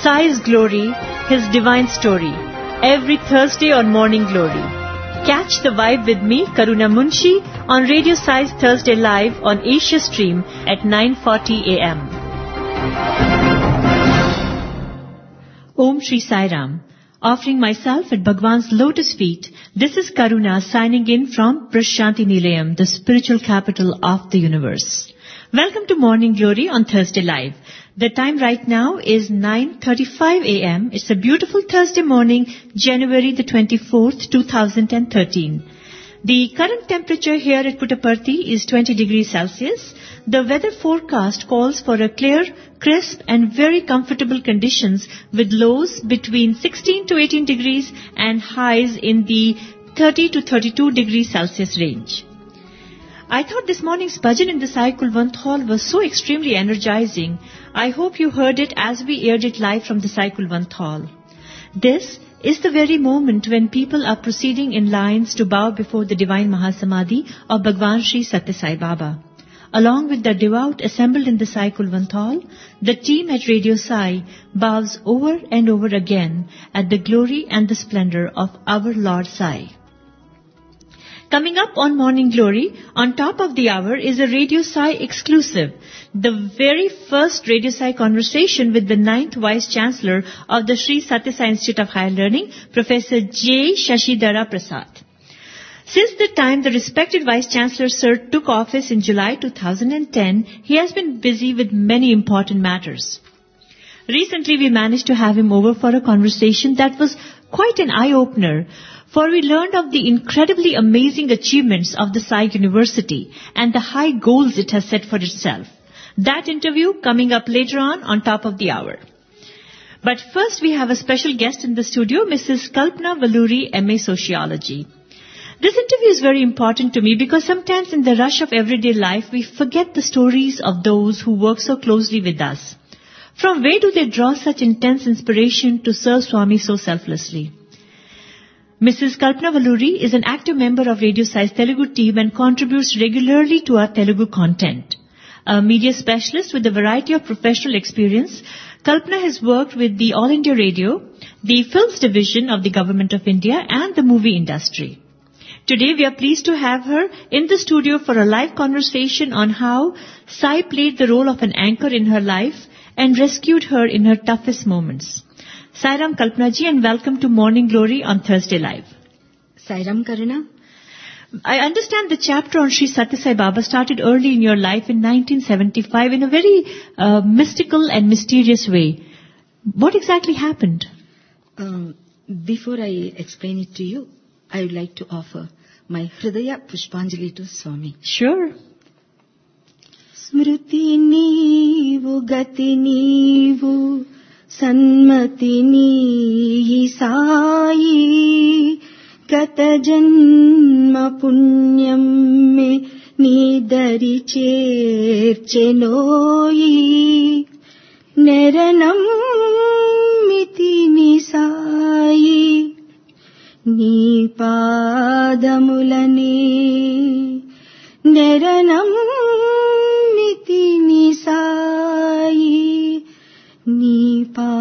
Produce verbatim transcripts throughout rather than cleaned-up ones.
Sai's Glory, His Divine Story, every Thursday on Morning Glory. Catch the vibe with me, Karuna Munshi, on Radio Sai's Thursday Live on Asia Stream at nine forty a m Om Shri Sai Ram. Offering myself at Bhagwan's lotus feet, this is Karuna signing in from Prashanti Nilayam, the spiritual capital of the universe. Welcome to Morning Glory on Thursday Live. The time right now is nine thirty-five a m It's a beautiful Thursday morning, January the twenty-fourth, two thousand thirteen. The current temperature here at Puttaparthi is twenty degrees Celsius. The weather forecast calls for a clear, crisp and very comfortable conditions with lows between sixteen to eighteen degrees and highs in the thirty to thirty-two degrees Celsius range. I thought this morning's bhajan in the Sai Kulwant Hall was so extremely energizing. I hope you heard it as we aired it live from the Sai Kulwant Hall. This is the very moment when people are proceeding in lines to bow before the Divine Mahasamadhi of Bhagwan Sri Satya Sai Baba. Along with the devout assembled in the Sai Kulwant Hall, the team at Radio Sai bows over and over again at the glory and the splendor of our Lord Sai. Coming up on Morning Glory, on top of the hour is a Radio Sai exclusive, the very first Radio Sai conversation with the ninth Vice Chancellor of the Sri Satya Sai Institute of Higher Learning, Professor J. Shashidhara Prasad. Since the time the respected Vice Chancellor Sir took office in July two thousand ten, he has been busy with many important matters. Recently we managed to have him over for a conversation that was quite an eye-opener, for we learned of the incredibly amazing achievements of the Sai University and the high goals it has set for itself. That interview coming up later on on top of the hour. But first we have a special guest in the studio, Missus Kalpana Valluri, M A Sociology. This interview is very important to me because sometimes in the rush of everyday life we forget the stories of those who work so closely with us. From where do they draw such intense inspiration to serve Swami so selflessly? Missus Kalpana Valluri is an active member of Radio Sai's Telugu team and contributes regularly to our Telugu content. A media specialist with a variety of professional experience, Kalpana has worked with the All India Radio, the Films Division of the Government of India and the movie industry. Today we are pleased to have her in the studio for a live conversation on how Sai played the role of an anchor in her life and rescued her in her toughest moments. Sairam Kalpana ji, and welcome to Morning Glory on Thursday Live. Sairam Karuna. I understand the chapter on Sri Satya Sai Baba started early in your life in nineteen seventy-five in a very uh, mystical and mysterious way. What exactly happened? Uh, before I explain it to you, I would like to offer my Hridaya Pushpanjali to Swami. Sure. Smriti neevu gati neevu Sanmati ni Sai Gata janma punyam me Nidari cherchenoi Neranam miti ni Sai Ni padamulane Neranam miti ni Sai Ni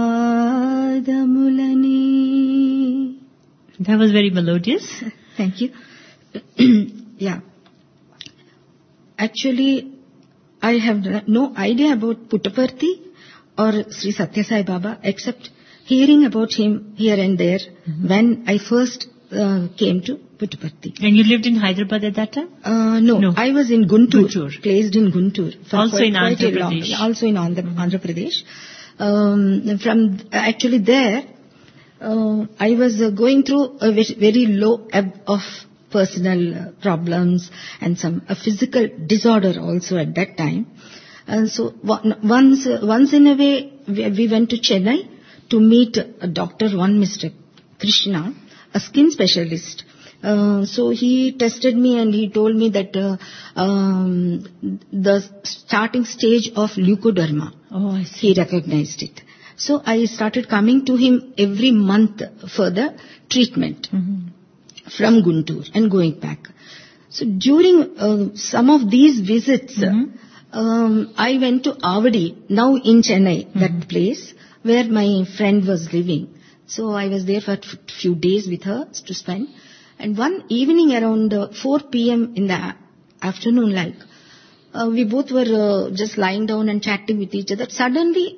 padamulane. That was very melodious. Thank you. Yeah. Actually, I have no idea about Puttaparthi or Sri Satya Sai Baba except hearing about him here and there mm-hmm. when I first uh, came to Puttaparthi. And you lived in Hyderabad at that time? Uh, no, no, I was in Guntur, Guntur. placed in Guntur. Also quite, in Andhra Pradesh. Long, also in Andhra, mm-hmm. Andhra Pradesh. Um, from actually there, uh, I was uh, going through a very, very low ebb of personal uh, problems and some a physical disorder also at that time. And so once, uh, once in a way, we, we went to Chennai to meet a doctor, one Mister Krishna, a skin specialist. Uh, so he tested me and he told me that uh, um, the starting stage of leukoderma. Oh, I see. He recognized it. So I started coming to him every month for the treatment mm-hmm. from Guntur and going back. So during uh, some of these visits, mm-hmm. um, I went to Avadi, now in Chennai, mm-hmm. that place. where my friend was living. So I was there for a few days with her to spend. And one evening around uh, four p.m. in the afternoon, like, uh, we both were uh, just lying down and chatting with each other. Suddenly,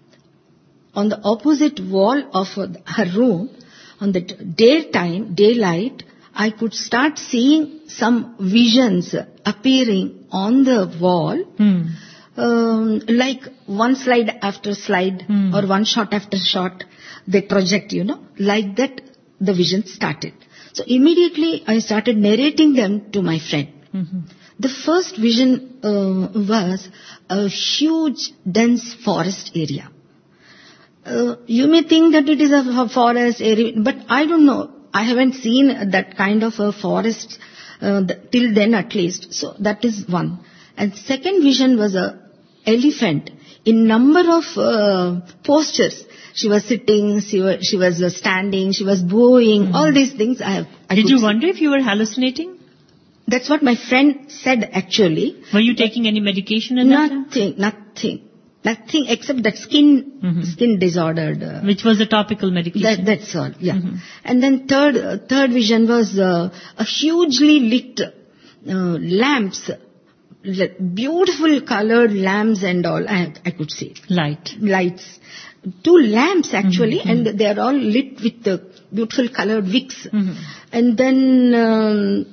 on the opposite wall of uh, her room, on the daytime, daylight, I could start seeing some visions appearing on the wall, Hmm. um, like one slide after slide Hmm. or one shot after shot. They project, you know, like that the vision started. So immediately I started narrating them to my friend. Mm-hmm. The first vision uh, was a huge, dense forest area. Uh, you may think that it is a forest area, but I don't know. I haven't seen that kind of a forest uh, th- till then at least. So that is one. And second vision was a elephant in number of uh, postures. She was sitting, she was, she was uh, standing, she was bowing, Mm-hmm. all these things I have. I Did could you see. wonder if you were hallucinating? That's what my friend said actually. Were you taking any medication at that time? Nothing, nothing. Nothing except that skin, Mhm. skin disordered. Uh, Which was a topical medication? that, that's all, yeah. Mhm. And then third, uh, third vision was uh, a hugely lit uh, lamps, li- beautiful colored lamps and all. I, I could see Light. lights, two lamps actually, Mhm. and they are all lit with the beautiful colored wicks. Mhm. And then um,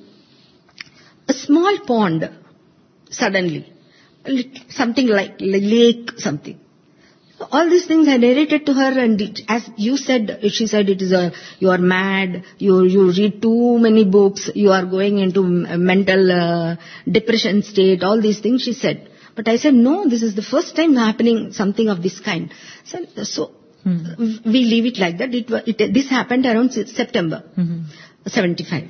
a small pond suddenly. Lit- something like lake, something. All these things I narrated to her, and it, as you said, she said it is a, you are mad, you, you read too many books, you are going into m- mental uh, depression state, all these things she said. But I said, no, this is the first time happening something of this kind. So, so Hmm. we leave it like that. It, wa- it, this happened around Se- September Mhm. seventy-five.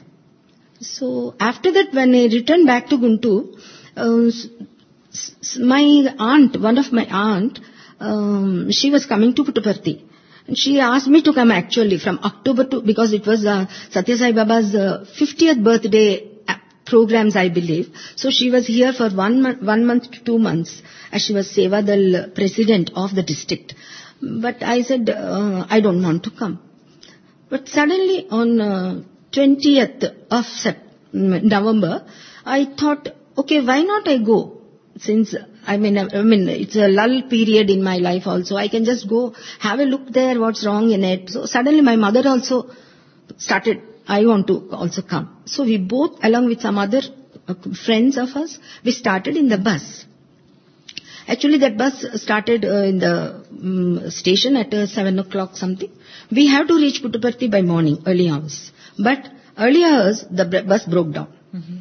So after that, when I returned back to Guntur, uh, s- s- my aunt, one of my aunt, um, she was coming to Puttaparthi. And she asked me to come actually from October to, because it was uh, Satya Sai Baba's uh, fiftieth birthday uh, programs, I believe. So she was here for one month, one month to two months as she was Sevadal president of the district. But I said, uh, I don't want to come. But suddenly on uh, twentieth of Sep- November, I thought, okay, why not I go? Since, I mean, I mean, it's a lull period in my life also. I can just go, have a look there, what's wrong in it. So suddenly my mother also started, I want to also come. So we both, along with some other uh, friends of us, we started in the bus. Actually, that bus started uh, in the um, station at uh, seven o'clock something. We have to reach Puttaparthi by morning, early hours. But early hours, the br- bus broke down. Mhm.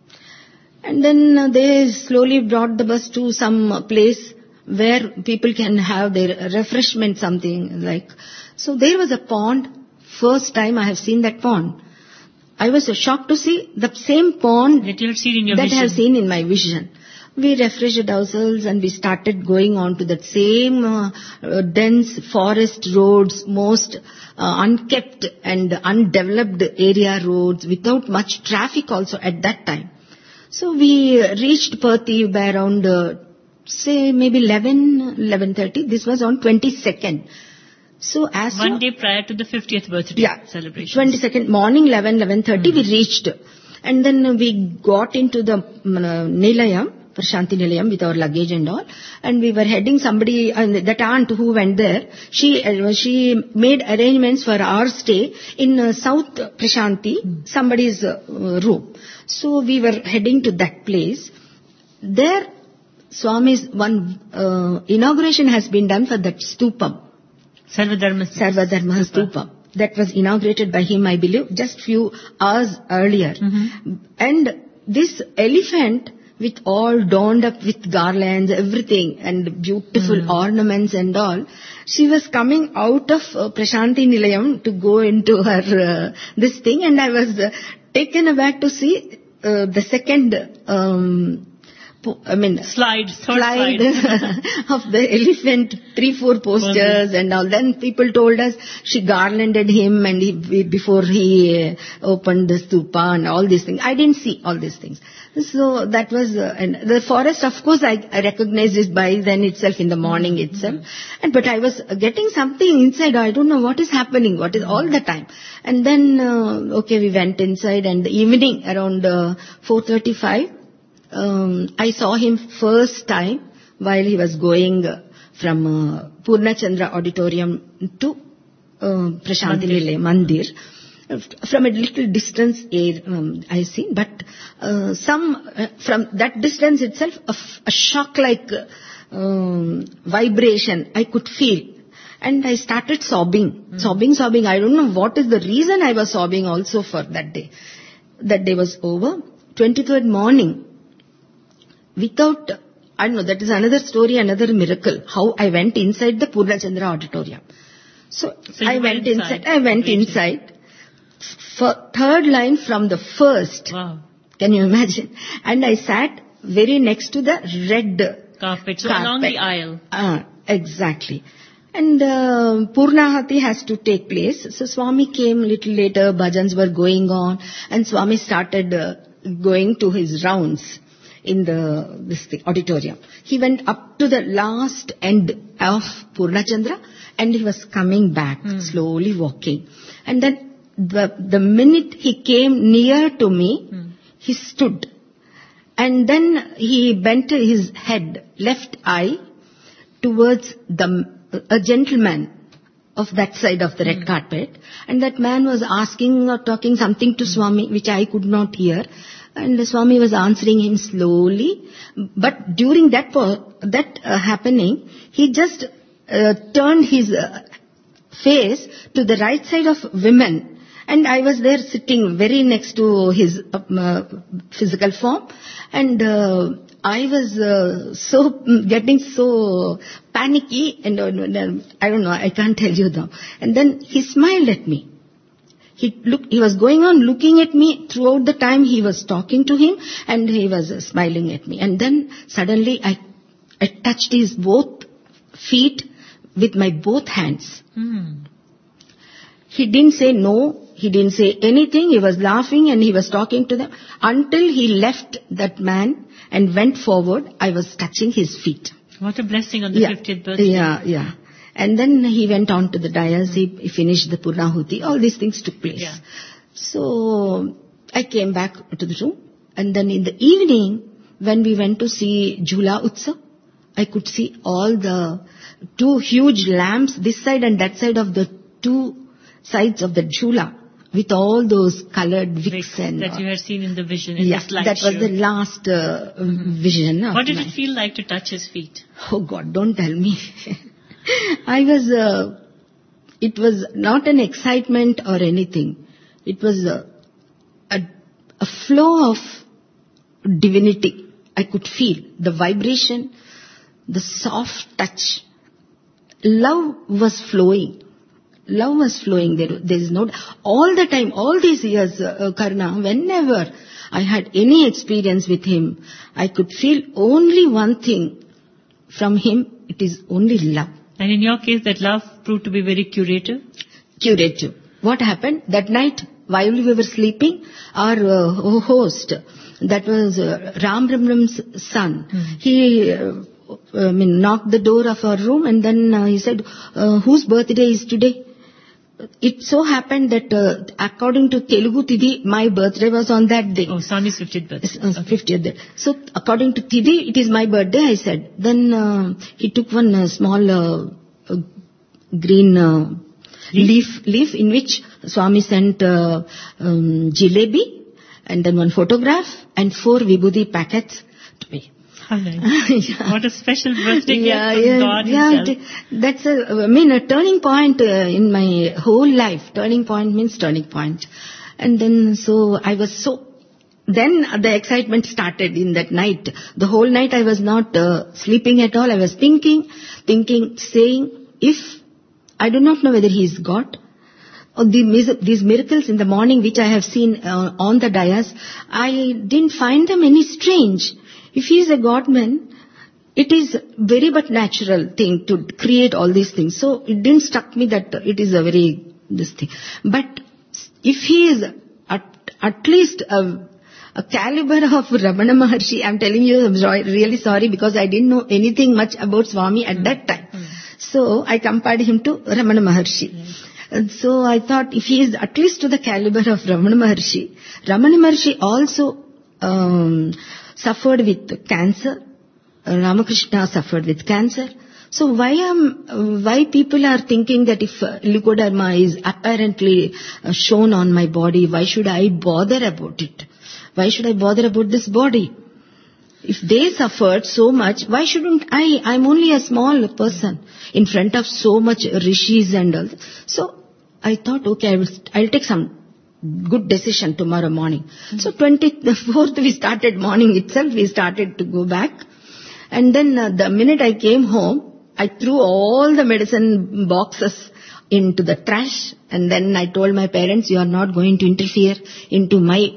And then uh, they slowly brought the bus to some uh, place where people can have their refreshment, something like. So there was a pond. First time I have seen that pond. I was uh, shocked to see the same pond That you had seen in your that vision. I have seen in my vision. We refreshed ourselves and we started going on to that same uh, uh, dense forest roads, most uh, unkept and undeveloped area roads without much traffic also at that time. So we uh, reached Perthi by around, uh, say maybe eleven, eleven thirty. This was on twenty-second. So as One soon- day prior to the fiftieth birthday yeah, celebration. twenty-second morning, eleven, eleven thirty, we reached. And then uh, we got into the um, uh, Nilayam, Prashanti Nilayam, with our luggage and all. And we were heading, somebody, uh, that aunt who went there, she uh, she made arrangements for our stay in uh, South Prashanti, somebody's uh, room. So we were heading to that place. There, Swami's one uh, inauguration has been done for that stupam. Sarvadharma. Sarvadharma Stupa. That was inaugurated by him, I believe, just few hours earlier. Mhm. And this elephant, with all donned up with garlands, everything, and beautiful Mm. ornaments and all, she was coming out of uh, Prashanti Nilayam to go into her uh, this thing, and I was uh, taken aback to see uh, the second um, po- I mean, Slide, third slide slide. of the elephant, three, four posters and all. Then people told us she garlanded him and he, before he uh, opened the stupa and all these things. I didn't see all these things. So that was, uh, and the forest, of course, I, I recognized it by then itself, in the morning mm-hmm. itself. And but I was getting something inside. I don't know what is happening, what is mm-hmm. all the time. And then, uh, okay, we went inside, and the evening around uh, four thirty-five, um, I saw him first time while he was going uh, from uh, Purnachandra Auditorium to uh, Prashanti Nilayam Mandir. From a little distance, um, I see, but uh, some uh, from that distance itself, a, f- a shock-like um, vibration I could feel, and I started sobbing, mm. sobbing, sobbing. I don't know what is the reason I was sobbing. Also for that day, that day was over. twenty-third morning, without I don't know. That is another story, another miracle. How I went inside the Purnachandra Auditorium. So, so I went inside. inside. I went Waiting. inside. For third line from the first. Wow. Can you imagine? And I sat very next to the red carpet, so carpet. along the aisle. Ah, exactly. And uh, Purnahati has to take place. So Swami came little later, bhajans were going on, and Swami started uh, going to his rounds in the this thing, auditorium. He went up to the last end of Purnachandra, and he was coming back, hmm. slowly walking. And then The, the minute he came near to me, hmm. he stood. And then he bent his head, left eye, towards the a gentleman of that side of the red hmm. carpet. And that man was asking or talking something to hmm. Swami, which I could not hear. And the Swami was answering him slowly. But during that, that uh, happening, he just uh, turned his uh, face to the right side of women. And I was there sitting very next to his uh, physical form, and uh, I was uh, so getting so panicky, and uh, I don't know, I can't tell you though. And then he smiled at me. He looked, he was going on looking at me throughout the time he was talking to him, and he was uh, smiling at me. And then suddenly I, I touched his both feet with my both hands. Hmm. He didn't say no. He didn't say anything. He was laughing and he was talking to them until he left that man and went forward. I was touching his feet. What a blessing on the yeah, fiftieth birthday. Yeah, yeah. And then he went on to the dais. He, he finished the Purnahuti. All these things took place. Yeah. So I came back to the room. And then in the evening, when we went to see Jhula Utsav, I could see all the two huge lamps, this side and that side of the two sides of the Jhula, with all those colored wicks and that you had seen in the vision, in yeah, the slideshow. That was the last uh, mm-hmm. vision. What did it feel like to touch his feet? Oh God, don't tell me. I was, uh, it was not an excitement or anything. It was a, a, a flow of divinity. I could feel the vibration, the soft touch. Love was flowing. Love was flowing. There, there is no, all the time, all these years, uh, Karuna, whenever I had any experience with him, I could feel only one thing from him. It is only love. And in your case, that love proved to be very curative? Curative. What happened? That night, while we were sleeping, our uh, host, that was uh, Ram Ramram's son, mm-hmm. he uh, I mean, knocked the door of our room, and then uh, he said, uh, whose birthday is today? It so happened that uh, according to Telugu Tithi, my birthday was on that day. Oh, Swami's fiftieth birthday. Uh, okay. fiftieth day. So according to Tithi, it is my birthday, I said. Then uh, he took one uh, small uh, uh, green uh, leaf. leaf leaf in which Swami sent uh, um, jalebi, and then one photograph and four vibhuti packets to me. How nice. yeah. What a special birthday yeah, gift from yeah, God yeah, himself. That's a, I mean, a turning point uh, in my whole life. Turning point means turning point. And then, so I was so, then the excitement started in that night. The whole night I was not uh, sleeping at all. I was thinking, thinking, saying, if, I do not know whether he is God, or the, these miracles in the morning which I have seen uh, on the dais, I didn't find them any strange. If he is a God-man, it is very but natural thing to create all these things. So it didn't struck me that it is a very, this thing. But if he is at, at least a, a caliber of Ramana Maharshi. I'm telling you, I'm really sorry because I didn't know anything much about Swami at mm. that time. Mm. So I compared him to Ramana Maharshi. Mm. And so I thought if he is at least to the caliber of Ramana Maharshi, Ramana Maharshi also um, suffered with cancer. Ramakrishna suffered with cancer. So why am why people are thinking that if uh, leukoderma is apparently uh, shown on my body, why should I bother about it? Why should I bother about this body? If they suffered so much, why shouldn't I? I'm only a small person in front of so much rishis and all. So I thought, okay, I will, I'll take some good decision tomorrow morning. Mm-hmm. So twenty-fourth we started morning itself, we started to go back. And then uh, the minute I came home, I threw all the medicine boxes into the trash. And then I told my parents, you are not going to interfere into my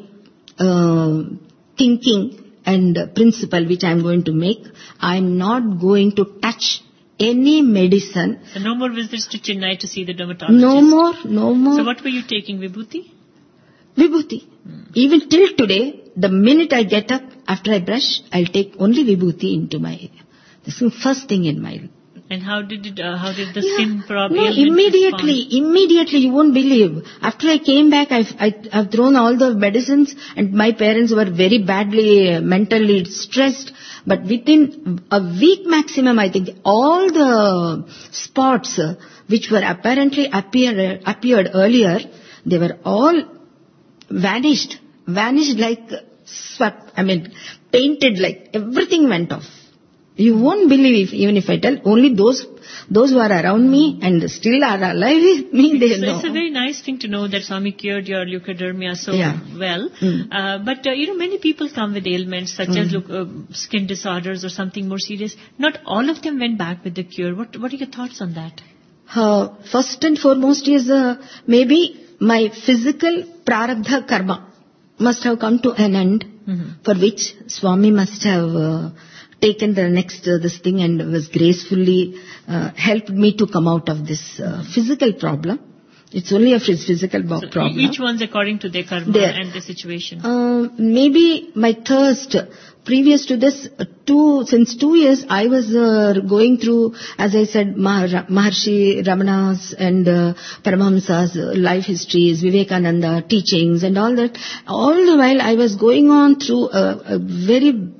uh, thinking and principle which I am going to make. I am not going to touch any medicine. So no more visits to Chennai to see the dermatologist? No more, no more. So what were you taking, Vibhuti? Vibhuti. Hmm. Even till today, the minute I get up, after I brush, I'll take only Vibhuti into my, this is the first thing in my. And how did it, uh, how did the yeah. skin problem? No, immediately, respond? immediately, you won't believe. After I came back, I've, I, I've thrown all the medicines and my parents were very badly uh, mentally stressed. But within a week maximum, I think all the spots uh, which were apparently appear, appeared earlier, they were all vanished. Vanished like swept, I mean, painted like everything went off. You won't believe if, even if I tell, only those those who are around me and still are alive with me, they so know. It's a very nice thing to know that Swami cured your leukodermia so yeah. well. Mm. Uh, but, uh, you know, many people come with ailments such mm. as look, uh, skin disorders or something more serious. Not all of them went back with the cure. What, what are your thoughts on that? Uh, first and foremost is uh, maybe my physical prarabdha karma must have come to an end, mm-hmm. for which Swami must have uh, taken the next uh, this thing and was gracefully uh, helped me to come out of this uh, physical problem. It's only a physical so problem. Each one's according to their karma there. And the situation. Uh, maybe my thirst. Previous to this, uh, two since two years, I was uh, going through, as I said, Mahar- Maharshi Ramana's and uh, Paramahamsa's uh, life histories, Vivekananda teachings, and all that. All the while, I was going on through a, a very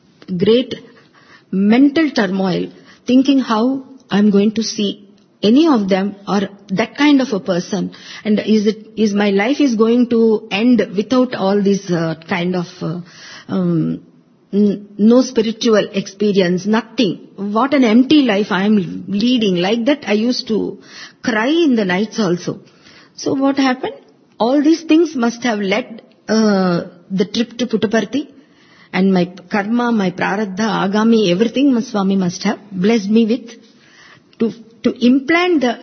great mental turmoil, thinking how I'm going to see any of them or that kind of a person, and is it is my life is going to end without all this uh, kind of uh, um, n- no spiritual experience, nothing. What an empty life I am leading. Like that, I used to cry in the nights also. So what happened? All these things must have led uh, the trip to Puttaparthi. And my karma, my prarabdha, agami, everything Swami must have blessed me with to to implant the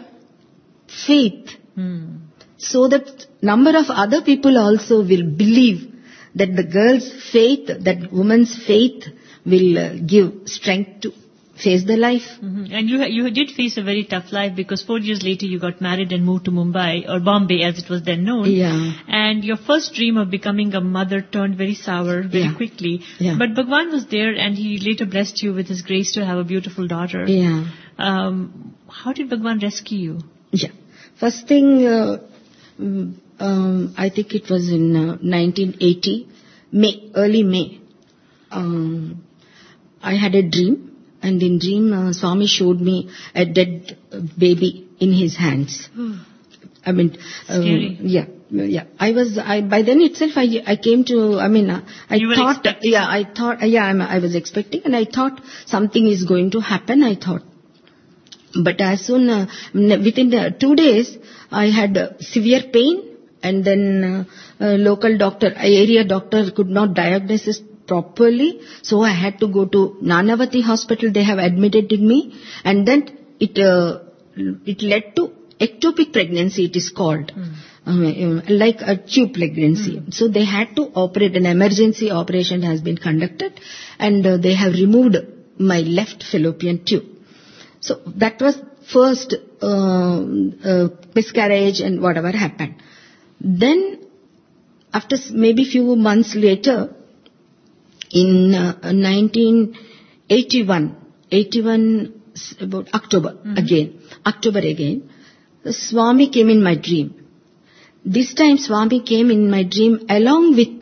faith, hmm. so that number of other people also will believe that the girl's faith, that woman's faith will uh, give strength to face the life. Mm-hmm. And you you did face a very tough life because four years later you got married and moved to Mumbai or Bombay as it was then known. Yeah. And your first dream of becoming a mother turned very sour very yeah. quickly. Yeah. But Bhagwan was there and he later blessed you with his grace to have a beautiful daughter. Yeah. Um, how did Bhagwan rescue you? Yeah. First thing, uh, um, I think it was in uh, nineteen eighty, May, early May. Um, I had a dream. And in dream, uh, Swami showed me a dead baby in his hands. I mean, uh, yeah, yeah. I was, I by then itself, I, I came to. I mean, uh, I you thought, expecting. yeah, I thought, uh, yeah, I'm, I was expecting, and I thought something is going to happen. I thought, but as soon uh, within the two days, I had uh, severe pain, and then uh, uh, local doctor, area doctor could not diagnose it properly, so I had to go to Nanavati hospital. They have admitted me, and then it uh, it led to ectopic pregnancy. It is called mm. um, like a tube pregnancy. Mm. So they had to operate. An emergency operation has been conducted, and uh, they have removed my left fallopian tube. So that was first uh, uh, miscarriage and whatever happened. Then after maybe few months later, in uh, nineteen eighty-one, eighty-one, about October mm-hmm. again, October again, Swami came in my dream. This time Swami came in my dream along with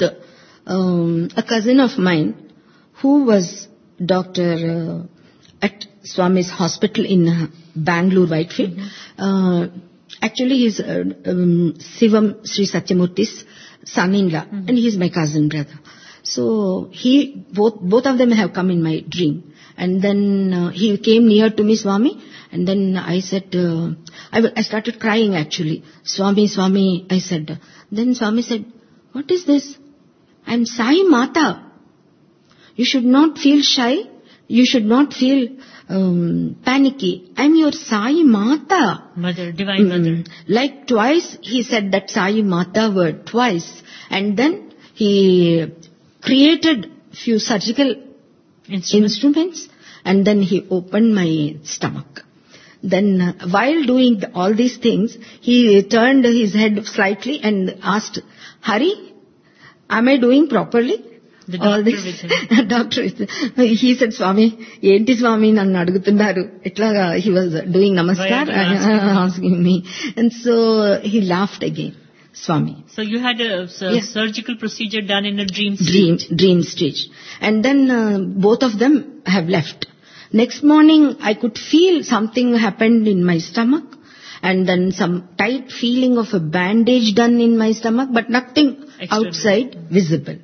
um, a cousin of mine who was doctor uh, at Swami's hospital in uh, Bangalore, Whitefield. Mm-hmm. Uh, actually, he's uh, um, Sivam Sri Satyamurthi's son-in-law, mm-hmm. and he's my cousin brother. So he, both both of them have come in my dream, and then uh, he came near to me, Swami, and then I said, uh, I, w- I started crying actually. Swami, Swami, I said. Then Swami said, "What is this? I'm Sai Mata. You should not feel shy. You should not feel um, panicky. I'm your Sai Mata." Mother, Divine Mother. Mm, like twice he said that Sai Mata word, twice. And then he created few surgical instruments, instruments and then he opened my stomach. Then uh, while doing the, all these things, he turned his head slightly and asked, "Hari, am I doing properly?" The doctor all this, with him. Doctor with him. He said, "Swami, enti Swami nannu adugutunnaru." Itla he was doing namaskar, uh, asking me. And so he laughed again, Swami. So you had a, a yeah. surgical procedure done in a dream stage. Dream, dream stage. And then uh, both of them have left. Next morning, I could feel something happened in my stomach. And then some tight feeling of a bandage done in my stomach, but nothing External. outside visible.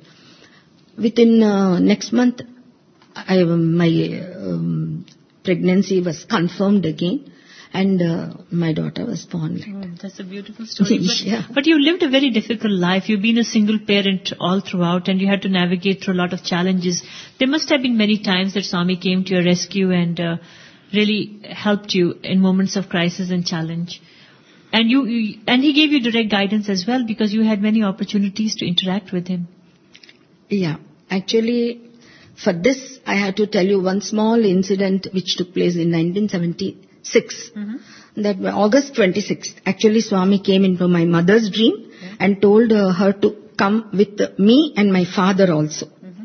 Within uh, next month, I, my um, pregnancy was confirmed again, and uh, my daughter was born. Like oh, that's a beautiful story. But, yeah. but you lived a very difficult life. You've been a single parent all throughout, and you had to navigate through a lot of challenges. There must have been many times that Swami came to your rescue and uh, really helped you in moments of crisis and challenge. And you, you, and he gave you direct guidance as well, because you had many opportunities to interact with him. Yeah. Actually, for this, I had to tell you one small incident which took place in nineteen seventy-six. Mm-hmm. That August twenty-sixth, actually Swami came into my mother's dream yeah. and told uh, her to come with uh, me and my father also. Mm-hmm.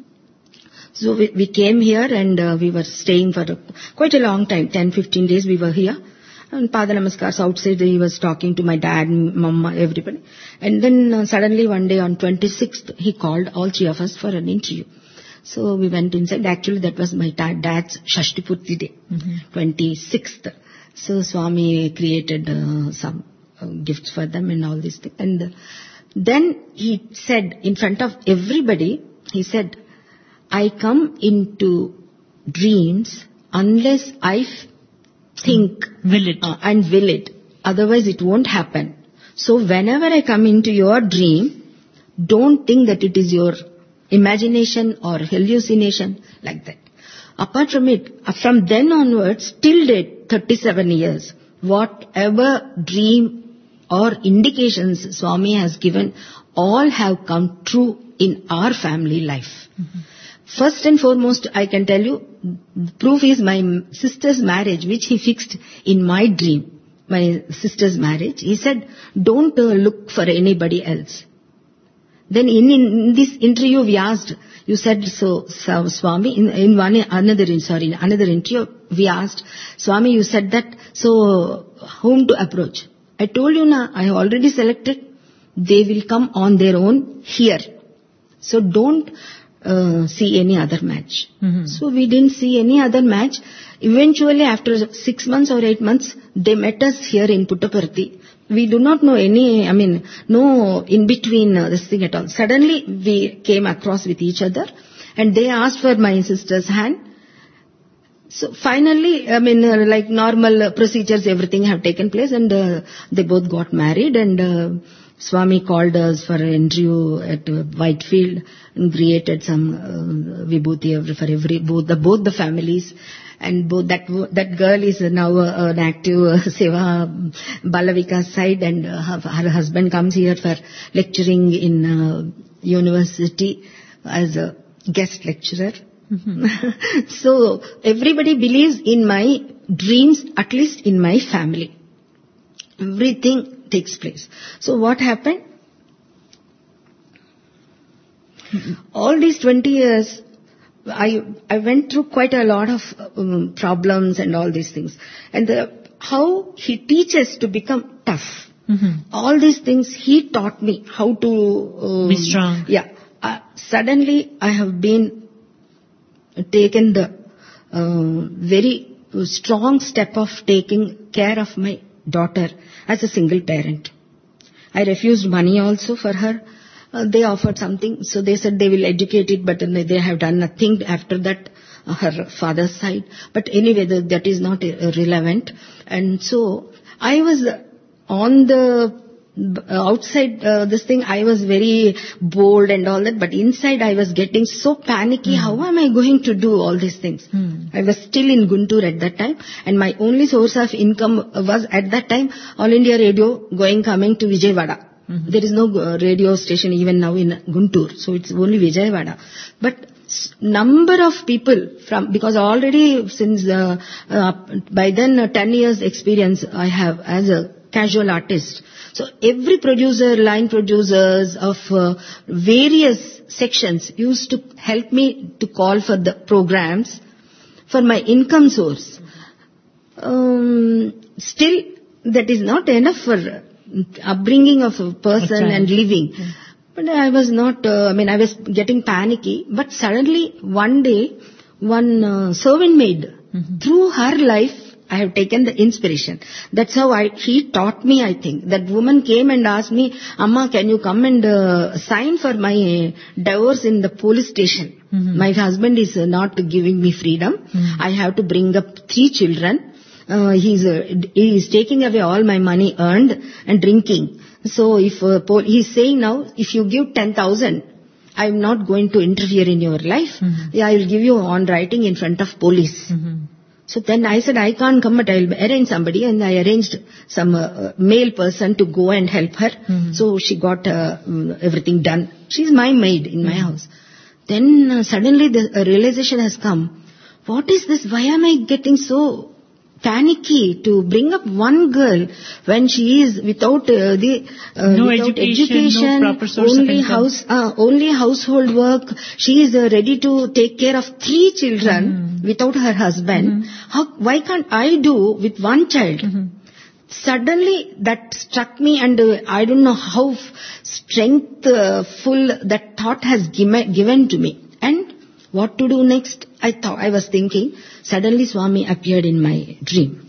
So we, we came here and uh, we were staying for a, quite a long time, ten to fifteen days we were here. And Pada Namaskars outside, he was talking to my dad, mama, everybody. And then uh, suddenly one day on twenty-sixth, he called all three of us for an interview. So we went inside. Actually, that was my dad's Shashtipurti day, mm-hmm. twenty-sixth. So Swami created uh, some uh, gifts for them and all these things. And uh, then he said in front of everybody, he said, "I come into dreams unless I f- think will it. Uh, and will it. Otherwise it won't happen. So whenever I come into your dream, don't think that it is your imagination or hallucination like that." Apart from it, from then onwards, till date, thirty-seven years, whatever dream or indications Swami has given, all have come true in our family life. Mm-hmm. First and foremost, I can tell you, proof is my sister's marriage, which he fixed in my dream. My sister's marriage. He said, "Don't uh, look for anybody else." Then in, in this interview we asked, you said, so, so Swami, in, in one, another, sorry, in another interview we asked, "Swami, you said that, so whom to approach?" I told you na, I have already selected. They will come on their own here. So don't uh, see any other match. Mm-hmm. So we didn't see any other match. Eventually, after six months or eight months, they met us here in Puttaparthi. We do not know any, I mean, no in between uh, this thing at all. Suddenly, we came across with each other and they asked for my sister's hand. So finally, I mean, uh, like normal uh, procedures, everything have taken place and uh, they both got married and uh, Swami called us for an interview at uh, Whitefield and created some uh, vibhuti for every, both the, both the families. And both that that girl is now uh, an active uh, Seva Balavika side, and uh, her, her husband comes here for lecturing in uh, university as a guest lecturer. Mm-hmm. So everybody believes in my dreams, at least in my family. Everything takes place. So what happened? Mm-hmm. All these twenty years, I I went through quite a lot of um, problems and all these things. And the, how he teaches to become tough. Mm-hmm. All these things he taught me how to um, be strong. Yeah. Uh, suddenly I have been taken the uh, very strong step of taking care of my daughter as a single parent. I refused money also for her. Uh, they offered something, so they said they will educate it, but they have done nothing after that, uh, her father's side. But anyway, the, that is not uh, relevant. And so I was on the outside uh, this thing, I was very bold and all that, but inside I was getting so panicky. Mm. How am I going to do all these things? Mm. I was still in Guntur at that time, and my only source of income was at that time All India Radio going coming to Vijayawada. Mm-hmm. There is no uh, radio station even now in Guntur, so it's only Vijayawada. But number of people from, because already since uh, uh, by then uh, ten years experience I have as a casual artist. So every producer, line producers of uh, various sections used to help me to call for the programs for my income source. Um, still, that is not enough for upbringing of a person okay. and living. Yeah. But I was not, uh, I mean, I was getting panicky. But suddenly, one day, one uh, servant maid, mm-hmm. through her life, I have taken the inspiration. That's how I, he taught me, I think. That woman came and asked me, Amma, can you come and uh, sign for my divorce in the police station? Mm-hmm. My husband is uh, not giving me freedom. Mm-hmm. I have to bring up three children. Uh, he's, uh, he is taking away all my money earned and drinking. So if, uh, pol- he's saying now, if you give ten thousand, I'm not going to interfere in your life. Mm-hmm. Yeah, I will give you on writing in front of police. Mm-hmm. So then I said, I can't come, but I'll arrange somebody, and I arranged some uh, male person to go and help her. Mm-hmm. So she got uh, everything done. She's my maid in mm-hmm. my house. Then uh, suddenly the uh, realization has come. What is this? Why am I getting so panicky to bring up one girl when she is without uh, the uh, no without education, education, no proper source only of house, uh, only household work. She is uh, ready to take care of three children mm-hmm. without her husband. Mm-hmm. How? Why can't I do with one child? Mm-hmm. Suddenly that struck me, and uh, I don't know how f- strengthful uh, that thought has given, given to me. And what to do next? I thought, I was thinking, suddenly Swami appeared in my dream.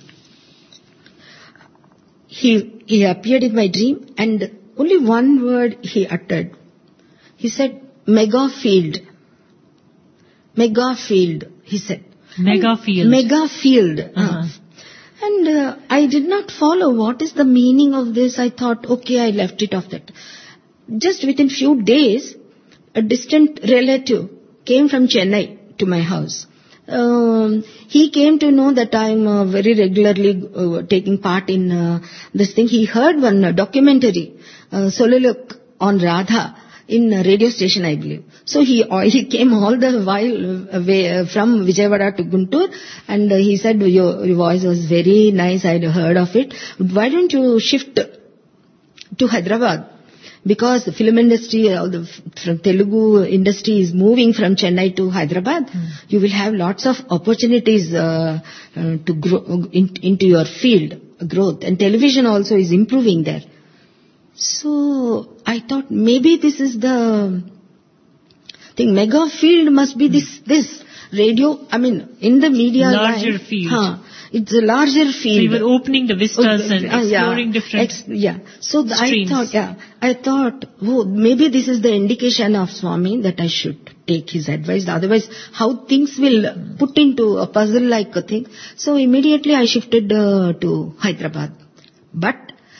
He, he appeared in my dream, and only one word he uttered. He said, mega field. Mega field, he said. Mega field. Mega field. Uh-huh. Uh, and uh, I did not follow what is the meaning of this. I thought, okay, I left it off that. Just within few days, a distant relative came from Chennai to my house. Um, he came to know that I am uh, very regularly uh, taking part in uh, this thing. He heard one uh, documentary, uh, Solilok on Radha, in a radio station, I believe. So he uh, he came all the while uh, way, uh, from Vijayawada to Guntur, and uh, he said, your, your voice was very nice, I had heard of it. Why don't you shift to Hyderabad? Because the film industry, uh, the from Telugu industry is moving from Chennai to Hyderabad, mm. you will have lots of opportunities uh, uh, to grow in, into your field, growth. And television also is improving there. So I thought maybe this is the thing. Mega field must be this, this radio, I mean, in the media. Larger line, field. Huh, it's a larger field. So you were opening the vistas oh, and exploring uh, yeah, different ex- Yeah. So the, I streams. thought, yeah, I thought, oh, maybe this is the indication of Swami that I should take his advice. Otherwise, how things will put into a puzzle-like a thing. So immediately I shifted uh, to Hyderabad. But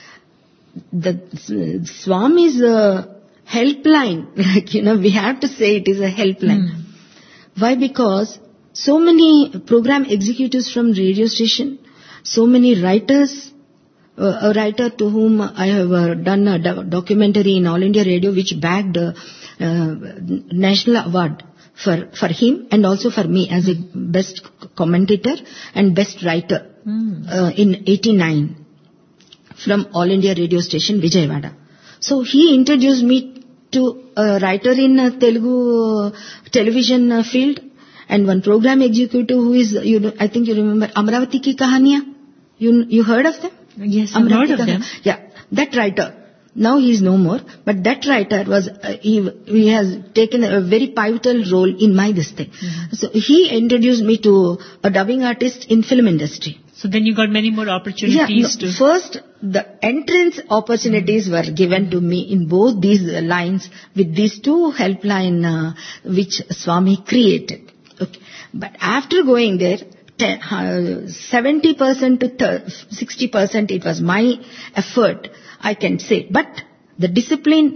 the Swami's uh, helpline, like, you know, we have to say it is a helpline. Mm. Why? Because so many program executives from radio station, so many writers, uh, a writer to whom I have uh, done a do- documentary in All India Radio which bagged a uh, national award for, for him and also for me as a best commentator and best writer mm. uh, in eighty-nine from All India Radio station Vijayawada. So he introduced me to a writer in uh, Telugu uh, television uh, field, and one program executive who is, you know, I think you remember Amravati Ki Kahaniyan. You you heard of them? Yes, I've heard of them. Yeah, that writer. Now he is no more, but that writer was, uh, he, he has taken a very pivotal role in my this thing. Mm-hmm. So he introduced me to a dubbing artist in film industry. So then you got many more opportunities yeah, no, to... First, the entrance opportunities mm-hmm. were given to me in both these uh, lines with these two helpline uh, which Swami created. Okay. But after going there, ten, uh, seventy percent to sixty percent it was my effort, I can say. But the discipline,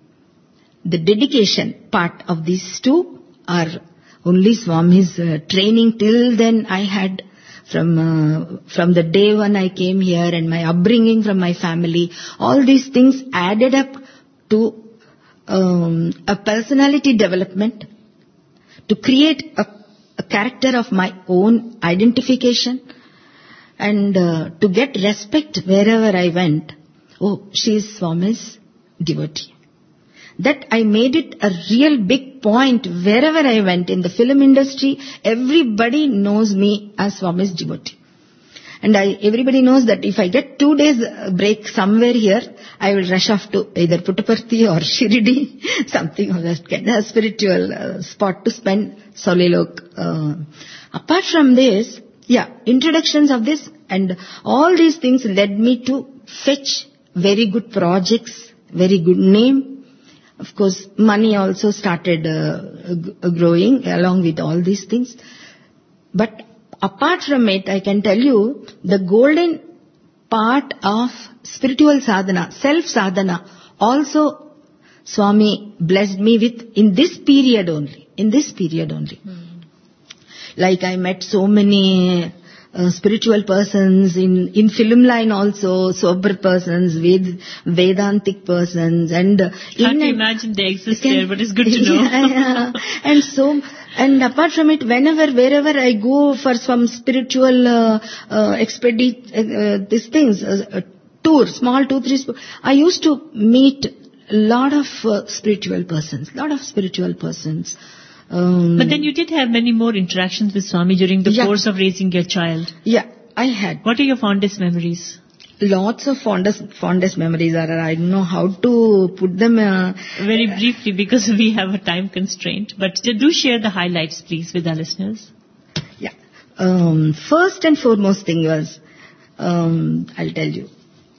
the dedication part of these two are only Swami's uh, training. Till then I had from uh, from the day when I came here and my upbringing from my family, all these things added up to um, a personality development, to create a, a character of my own identification, and uh, to get respect wherever I went. Oh, she is Swami's devotee. That I made it a real big point wherever I went. In the film industry, everybody knows me as Swami's devotee. And I, everybody knows that if I get two days break somewhere here, I will rush off to either Puttaparthi or Shirdi, something of that kind, a spiritual uh, spot to spend Solilok. Uh, apart from this, yeah, introductions of this and all these things led me to fetch very good projects, very good name. Of course, money also started uh, g- growing along with all these things. But apart from it, I can tell you, the golden part of spiritual sadhana, self-sadhana, also Swami blessed me with in this period only, in this period only. Hmm. Like I met so many Uh, spiritual persons in in film line also, sober persons, Ved, Vedantic persons, and uh, can't in, imagine they exist can, there, but it's good to know. Yeah, yeah. And so, and apart from it, whenever, wherever I go for some spiritual uh, uh, expedit, uh, these things, uh, tour, small two, three, I used to meet a lot of uh, spiritual persons, lot of spiritual persons. Um, but then you did have many more interactions with Swami during the yeah. course of raising your child. Yeah, I had. What are your fondest memories? Lots of fondest, fondest memories are, I don't know how to put them. Uh, Very briefly, because we have a time constraint. But do share the highlights, please, with our listeners. Yeah. Um, first and foremost thing was, um, I'll tell you,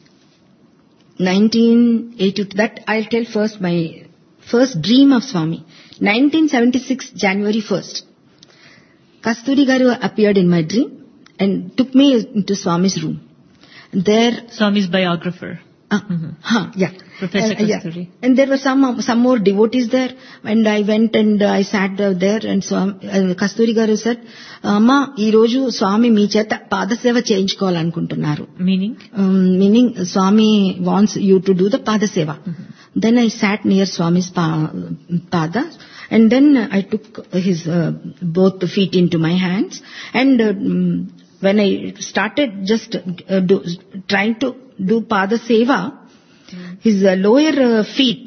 nineteen eighty-two, that I'll tell first my first dream of Swami. nineteen seventy-six, January first. Kasturi Garu appeared in my dream and took me into Swami's room. There, Swami's biographer. Uh, mm-hmm. huh, yeah. Professor uh, Kasturi. Yeah. And there were some some more devotees there, and I went and uh, I sat uh, there, and Swami, uh, Kasturi Garu said, "Amma, ee roju Swami mee cheta padaseva cheyinchukovalanuntunnaru." Meaning? Um, meaning Swami wants you to do the padaseva. Mm-hmm. Then I sat near Swami's pa- pada, and then I took his uh, both the feet into my hands, and uh, when I started just uh, do, trying to do pada seva, mm. his uh, lower uh, feet,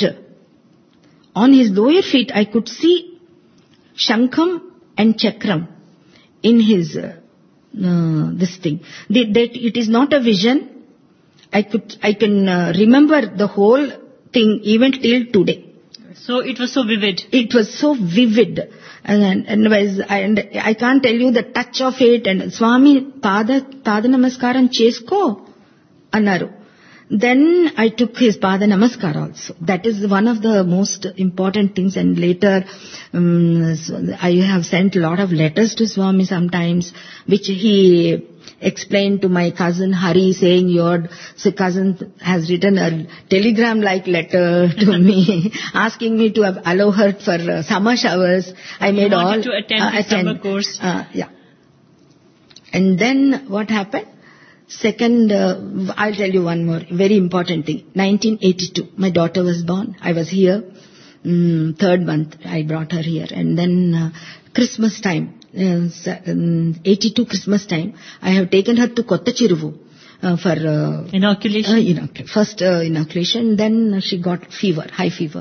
on his lower feet I could see Shankham and Chakram in his uh, uh, this thing. That, that it is not a vision. I could I can uh, remember the whole thing even till today. So it was so vivid. It was so vivid. And, and, was, and I can't tell you the touch of it. And Swami, Pada, Pada Namaskaram Chesko, Annaru. Then I took his Pada Namaskar also. That is one of the most important things. And later, um, I have sent a lot of letters to Swami sometimes, which he explained to my cousin Hari, saying your cousin has written a telegram-like letter to me, asking me to allow her for uh, summer showers. I made you all to attend uh, the attend. summer course. Uh, yeah. And then what happened? Second, uh, I'll tell you one more very important thing. nineteen eighty-two, my daughter was born. I was here. Mm, third month, I brought her here. And then uh, Christmas time, uh, eighty-two Christmas time, I have taken her to Kottachiruvu uh, for uh, inoculation. Uh, inoc- first uh, inoculation. Then she got fever, high fever.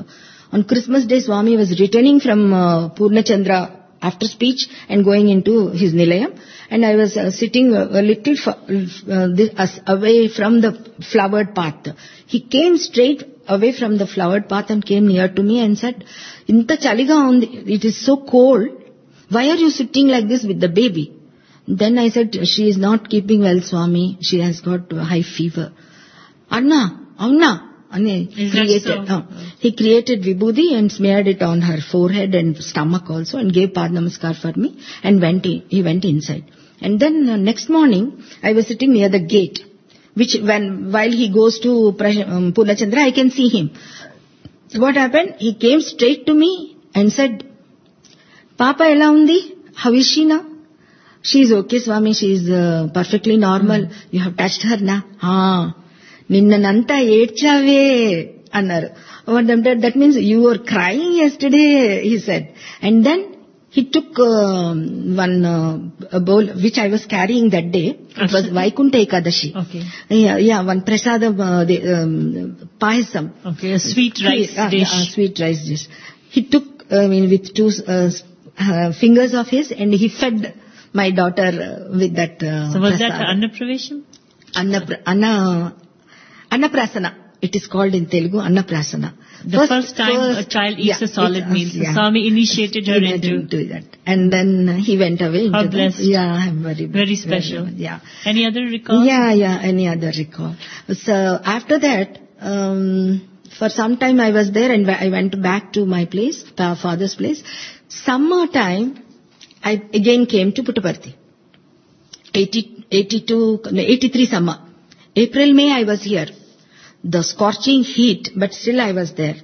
On Christmas Day, Swami was returning from uh, Purnachandra after speech and going into his Nilayam. And I was uh, sitting a, a little fa- uh, this, uh, away from the flowered path. He came straight away from the flowered path and came near to me and said, "Inta chaliga undi, it is so cold. Why are you sitting like this with the baby?" Then I said, "She is not keeping well, Swami. She has got high fever." Anna, Anna. He created, so? uh, he created vibhuti and smeared it on her forehead and stomach also and gave Pad Namaskar for me and went in, he went inside. And then uh, next morning, I was sitting near the gate, which when, while he goes to um, Purnachandra, I can see him. What happened? He came straight to me and said, "Papa ela undi? How is she now?" "She is okay, Swami. She is uh, perfectly normal. Mm. You have touched her now." "Ah. Ninnananta edchave," annaru. That means you were crying yesterday, he said. And then he took uh, one uh, a bowl which I was carrying that day. It was Vaikunta Ekadashi. Okay. Yeah, yeah, one prasadam, uh, the, um, payasam. Okay, a sweet rice uh, dish. Uh, sweet rice dish. He took, I mean, with two uh, uh, fingers of his and he fed my daughter uh, with that uh, So was prasada. that Anna Pravesham? Anna, Anna, Annaprasana. It is called in Telugu Annaprasana. The first, first time first, a child eats yeah, a solid it, meal. So yeah. Swami initiated her into, into that. And then he went away. How into blessed. That. Yeah, I'm very Very special. Very, yeah. Any other recall? Yeah, yeah, any other recall. So after that, um, for some time I was there and I went back to my place, our father's place. Summertime, I again came to Puttaparthi. eighty, eighty-two, eighty-three summer. April, May I was here. The scorching heat, but still I was there.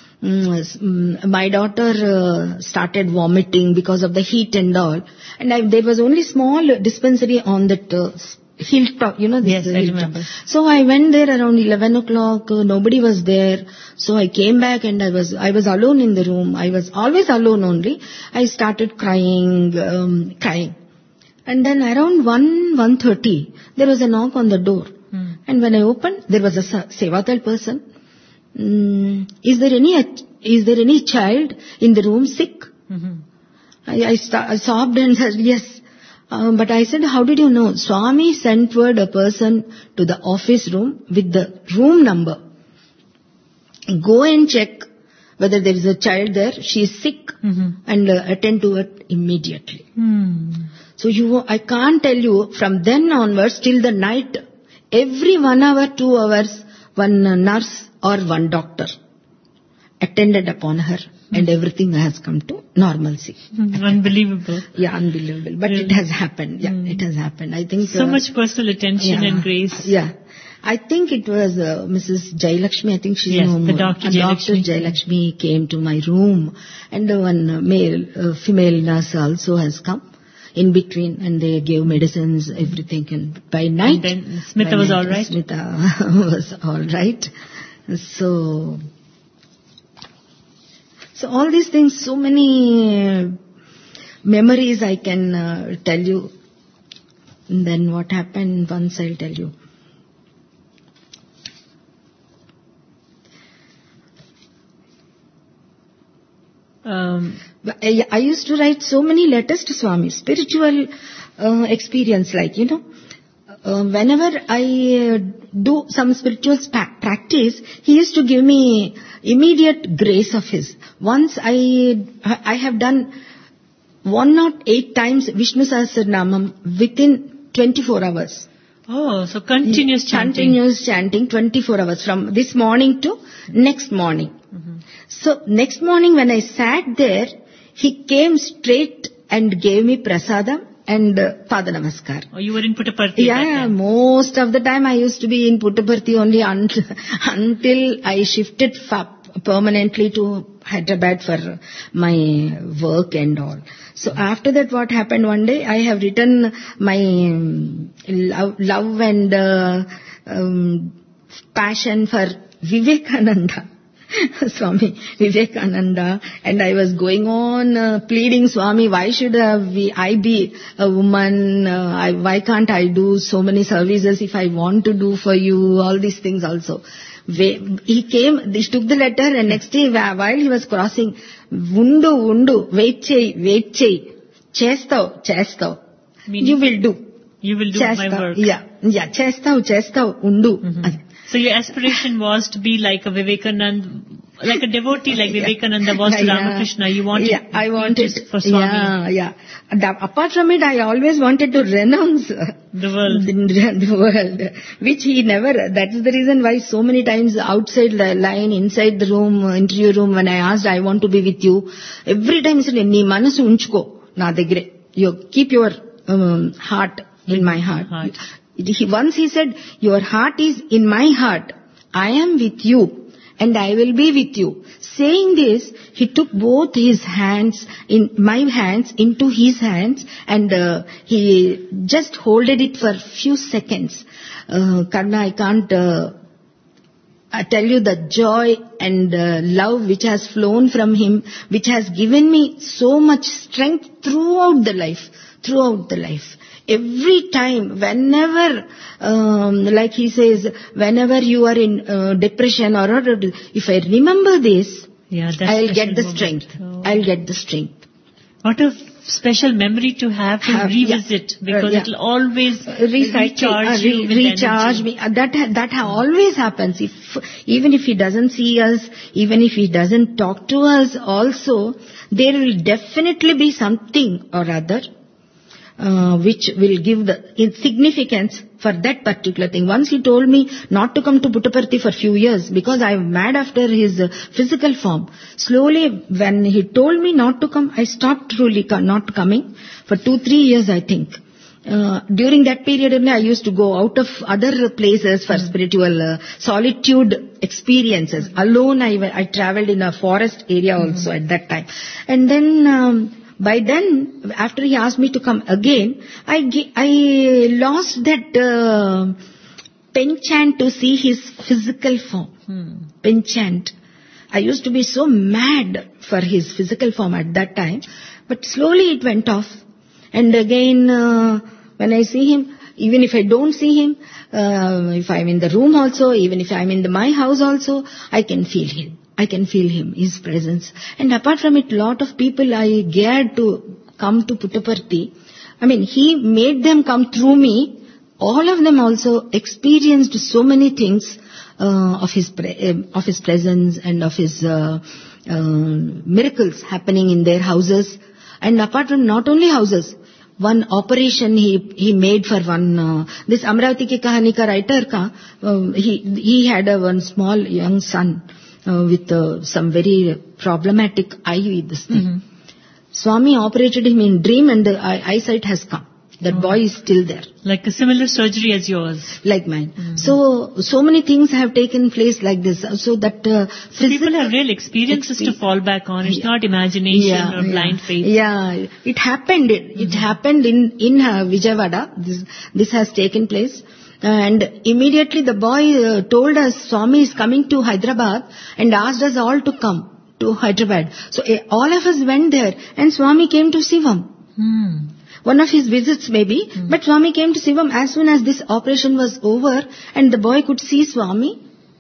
Mm, my daughter uh, started vomiting because of the heat and all. And I, there was only small dispensary on that uh, hilltop, you know. This yes, I remember. Top. So I went there around eleven o'clock. Uh, nobody was there. So I came back and I was I was alone in the room. I was always alone only. I started crying, um, crying. And then around one, one thirty, there was a knock on the door. Hmm. And when I opened, there was a Sevatal person. Mm, is there any, is there any child in the room sick? Mm-hmm. I, I, st- I sobbed and said, yes. Um, but I said, how did you know? Swami sent word a person to the office room with the room number. Go and check whether there is a child there. She is sick, mm-hmm. and uh, attend to it immediately. Mm. So you, I can't tell you, from then onwards till the night, every one hour, two hours, one nurse or one doctor attended upon her, mm-hmm. and everything has come to normalcy. Mm, unbelievable. Yeah, unbelievable. But really? It has happened. Yeah, mm. it has happened. I think so uh, much personal attention yeah, and grace. Yeah. I think it was uh, Missus Jayalakshmi. I think she's yes, no more. the Doctor Jayalakshmi. Doctor Jayalakshmi came to my room, and uh, one uh, male, uh, female nurse also has come in between, and they gave medicines, everything. And by night, and then Smita was all right. Smita was all right. So, so all these things, so many uh, memories I can uh, tell you. And then what happened once I'll tell you. Um, I, I used to write so many letters to Swami, spiritual uh, experience, like, you know. Uh, whenever I uh, do some spiritual spa- practice, he used to give me immediate grace of his. Once I I have done one not eight times Vishnu Sahasranamam within twenty-four hours. Oh, so continuous chanting. Continuous chanting, twenty-four hours, from this morning to next morning. Mm-hmm. So next morning when I sat there, he came straight and gave me prasadam and uh, Pada Namaskar. Oh, you were in Puttaparthi? Yeah, most of the time I used to be in Puttaparthi only until, until I shifted fa- permanently to Hyderabad for my work and all. So after that, what happened one day, I have written my um, love, love and uh, um, passion for Vivekananda. Swami Vivekananda, and I was going on uh, pleading, Swami, why should uh, we, I be a woman? Uh, I, why can't I do so many services if I want to do for you? All these things also. He came, he took the letter, and next day while he was crossing, Undu, undu, wait chey, wait chey, chestav, chestav. You will do. You will do chestav. My work. Yeah, yeah, chestav, chestav, undu. Mm-hmm. So your aspiration was to be like a Vivekananda, like a devotee like Vivekananda was to yeah. Ramakrishna. You wanted yeah, I wanted for Swami. Yeah, yeah. The, apart from it, I always wanted to renounce the world. The, the world, which he never. That is the reason why so many times outside the line, inside the room, interview room, when I asked, I want to be with you, every time he said, "Nee manasu unchuko na degre. You keep your um, heart in my heart." heart. He, once he said, your heart is in my heart. I am with you and I will be with you. Saying this, he took both his hands, in my hands, into his hands, and uh, he just holded it for few seconds. Uh, Karna, I can't uh, I tell you the joy and uh, love which has flown from him, which has given me so much strength throughout the life, throughout the life. Every time, whenever, um, like he says, whenever you are in uh, depression or, or if I remember this, yeah, I'll get the moment. strength. Oh. I'll get the strength. What a special memory to have to have, revisit, yeah, because uh, yeah. it'll always Recycle, recharge uh, you re- with recharge energy. me. Uh, that that always happens. If even if he doesn't see us, even if he doesn't talk to us, also there will definitely be something or other uh, which will give the significance for that particular thing. Once he told me not to come to Puttaparthi for few years because I am mad after his uh, physical form. Slowly, when he told me not to come, I stopped truly co- not coming for two, three years, I think. Uh, during that period only, I used to go out of other places for spiritual uh, solitude experiences. Alone, I, I traveled in a forest area also mm-hmm. at that time. And then, um, by then, after he asked me to come again, I, I lost that uh, penchant to see his physical form. Hmm. Penchant. I used to be so mad for his physical form at that time. But slowly it went off. And again, uh, when I see him, even if I don't see him, uh, if I'm in the room also, even if I'm in the, my house also, I can feel him. I can feel him, his presence. And apart from it, lot of people I dared to come to Puttaparthi. I mean, he made them come through me. All of them also experienced so many things uh, of his pre- of his presence and of his uh, uh, miracles happening in their houses. And apart from not only houses, one operation he he made for one, uh, this Amravati Ki Kahani ka writer ka, uh, he, he had a one small young son uh, with uh, some very problematic eye with this thing. Mm-hmm. Swami operated him in dream and the eye, eyesight has come. That oh. boy is still there. Like a similar surgery as yours. Like mine. Mm-hmm. So, so many things have taken place like this. So that... Uh, so people have real experiences exp- to fall back on. It's yeah. not imagination yeah, or blind yeah. faith. Yeah, it happened. It, mm-hmm. it happened in, in uh, Vijayawada. This, this has taken place. Uh, and immediately the boy uh, told us Swami is coming to Hyderabad and asked us all to come to Hyderabad. So uh, all of us went there and Swami came to Sivam. Hmm. One of his visits maybe, mm. but Swami came to Sivam as soon as this operation was over and the boy could see Swami.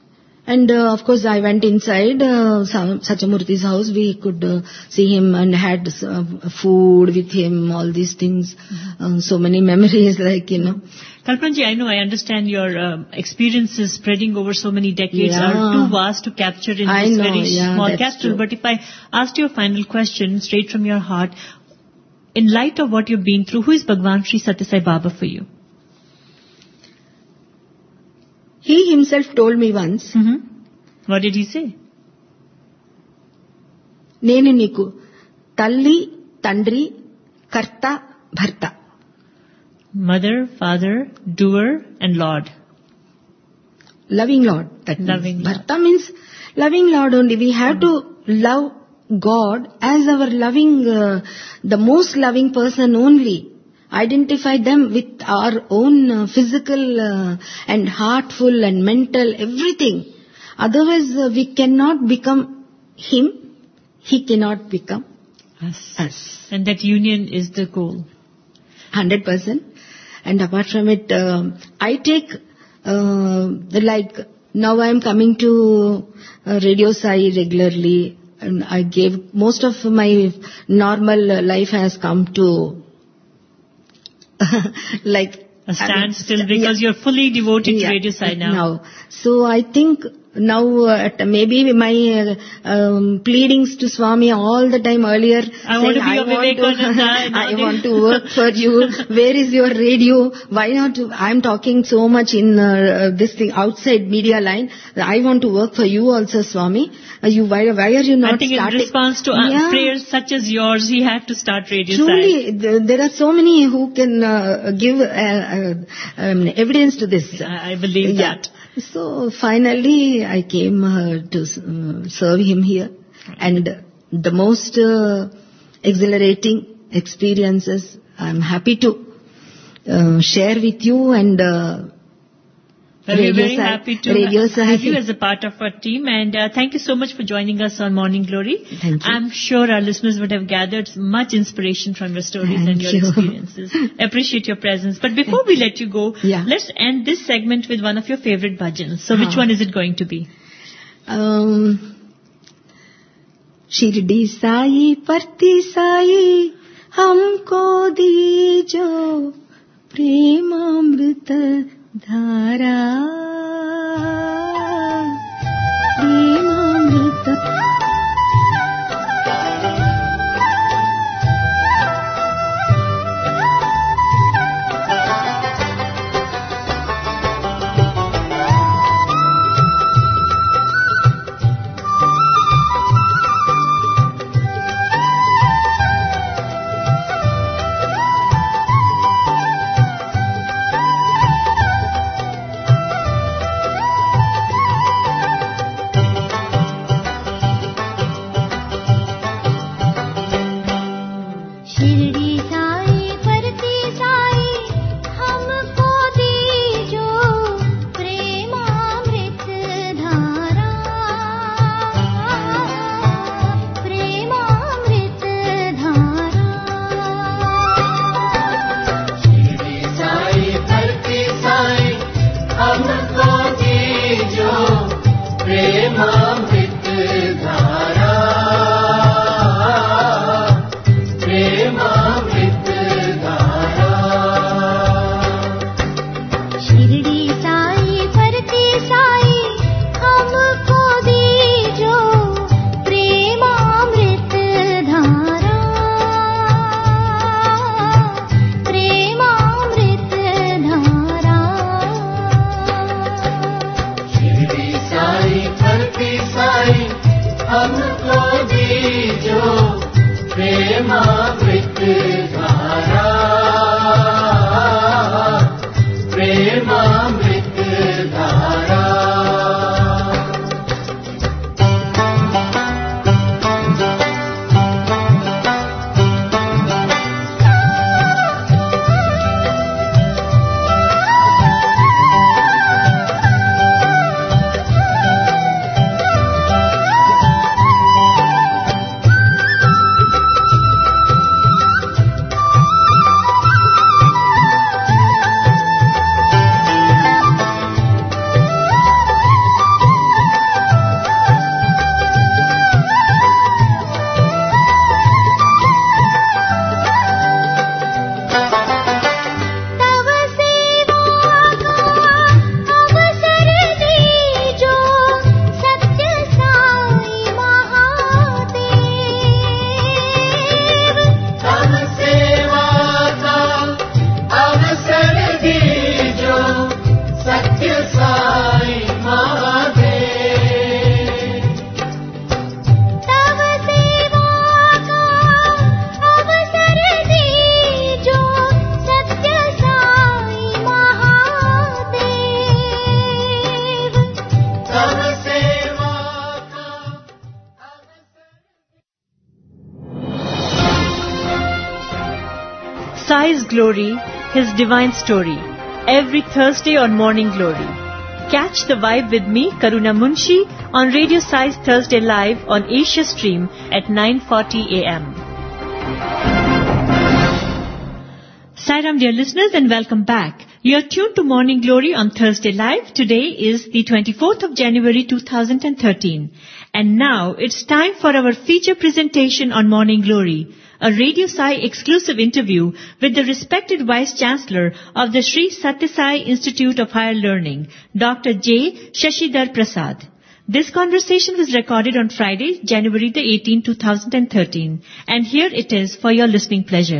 And uh, of course I went inside uh, Satchamurthy's house. We could uh, see him and had uh, food with him, all these things. Mm-hmm. Uh, so many memories like, you know. Kalpanji, I know, I understand your uh, experiences spreading over so many decades yeah. are too vast to capture in I this know, very yeah, small capsule. But if I asked you a final question straight from your heart, in light of what you've been through, who is Bhagwan Sri Sathya Sai Baba for you? He himself told me once. Mm-hmm. What did he say? Nenu niku talli, tandri, karta, bharta. Mother, father, doer, and Lord. Loving Lord. That loving means. Lord. Bharta means loving Lord only. We have mm-hmm. to love God as our loving, uh, the most loving person only. Identify them with our own uh, physical uh, and heartful and mental, everything. Otherwise, uh, we cannot become him. He cannot become Us. us. And that union is the goal. one hundred percent. And apart from it, um I take, uh, like, now I am coming to uh, Radio Sai regularly. And I gave, most of my normal life has come to, like, A standstill, I mean, because yeah. you're fully devoted Yeah, to Radio Sai now. Now. So I think now, uh, at maybe my uh, um, pleadings to Swami all the time earlier, I want to be saying, a Vivekananda and I all want this." to work for you. Where is your radio? Why not? I'm talking so much in uh, this thing outside media line. I want to work for you also, Swami. Uh, you why why are you not I think starting? in response to uh, Yeah. prayers such as yours, he had to start Radio Sai. Truly, th- there are so many who can uh, give uh, uh, um, evidence to this. I I believe Yeah. that. So finally, I came uh, to uh, serve him here, and the most uh, exhilarating experiences I'm happy to uh, share with you. And uh, Well, we're Radio very Sai- happy to Radio ha- Sai. have you as a part of our team, and uh, thank you so much for joining us on Morning Glory. Thank you. I'm sure our listeners would have gathered much inspiration from your stories Thank and your you. experiences. Appreciate your presence. But before we let you go, Yeah. let's end this segment with one of your favorite bhajans. So which Ah. one is it going to be? um, Shirdi Sai परती साई हमको दीजो प्रेमामृत धारा प्रेमामृत शिरडी साई परती साई हमको दीजो प्रेमामृत धारा प्रेमामृत धारा शिरडी साई परती साई हमको दीजो प्रेमामृत धारा प्रेमामृत धारा शिरडी साई परती साई हमको दीजो प्रेमामृत धारा प्रेमामृत धारा शिरडी साई परती साई हमको दीजो प्रेमामृत धारा प्रेमामृत धारा तव सेवा का अवसर दीजो सत्य साई महादेव तव सेवा का अवसर दीजो सत्य साई महादेव तव सेवा का अवसर दीजो सत्य साई महादेव तव सेवा का Sai's Glory, His Divine Story. Every Thursday on Morning Glory. Catch the vibe with me, Karuna Munshi, on Radio Sai's Thursday Live on Asia Stream at nine forty a m Sairam, dear listeners, and welcome back. You are tuned to Morning Glory on Thursday Live. Today is the twenty-fourth of January two thousand thirteen. And now it's time for our feature presentation on Morning Glory, a Radio Sai exclusive interview with the respected Vice Chancellor of the Sri Sathya Sai Institute of Higher Learning, Doctor J. Shashidhar Prasad. This conversation was recorded on Friday, January the eighteenth, two thousand thirteen. And here it is for your listening pleasure.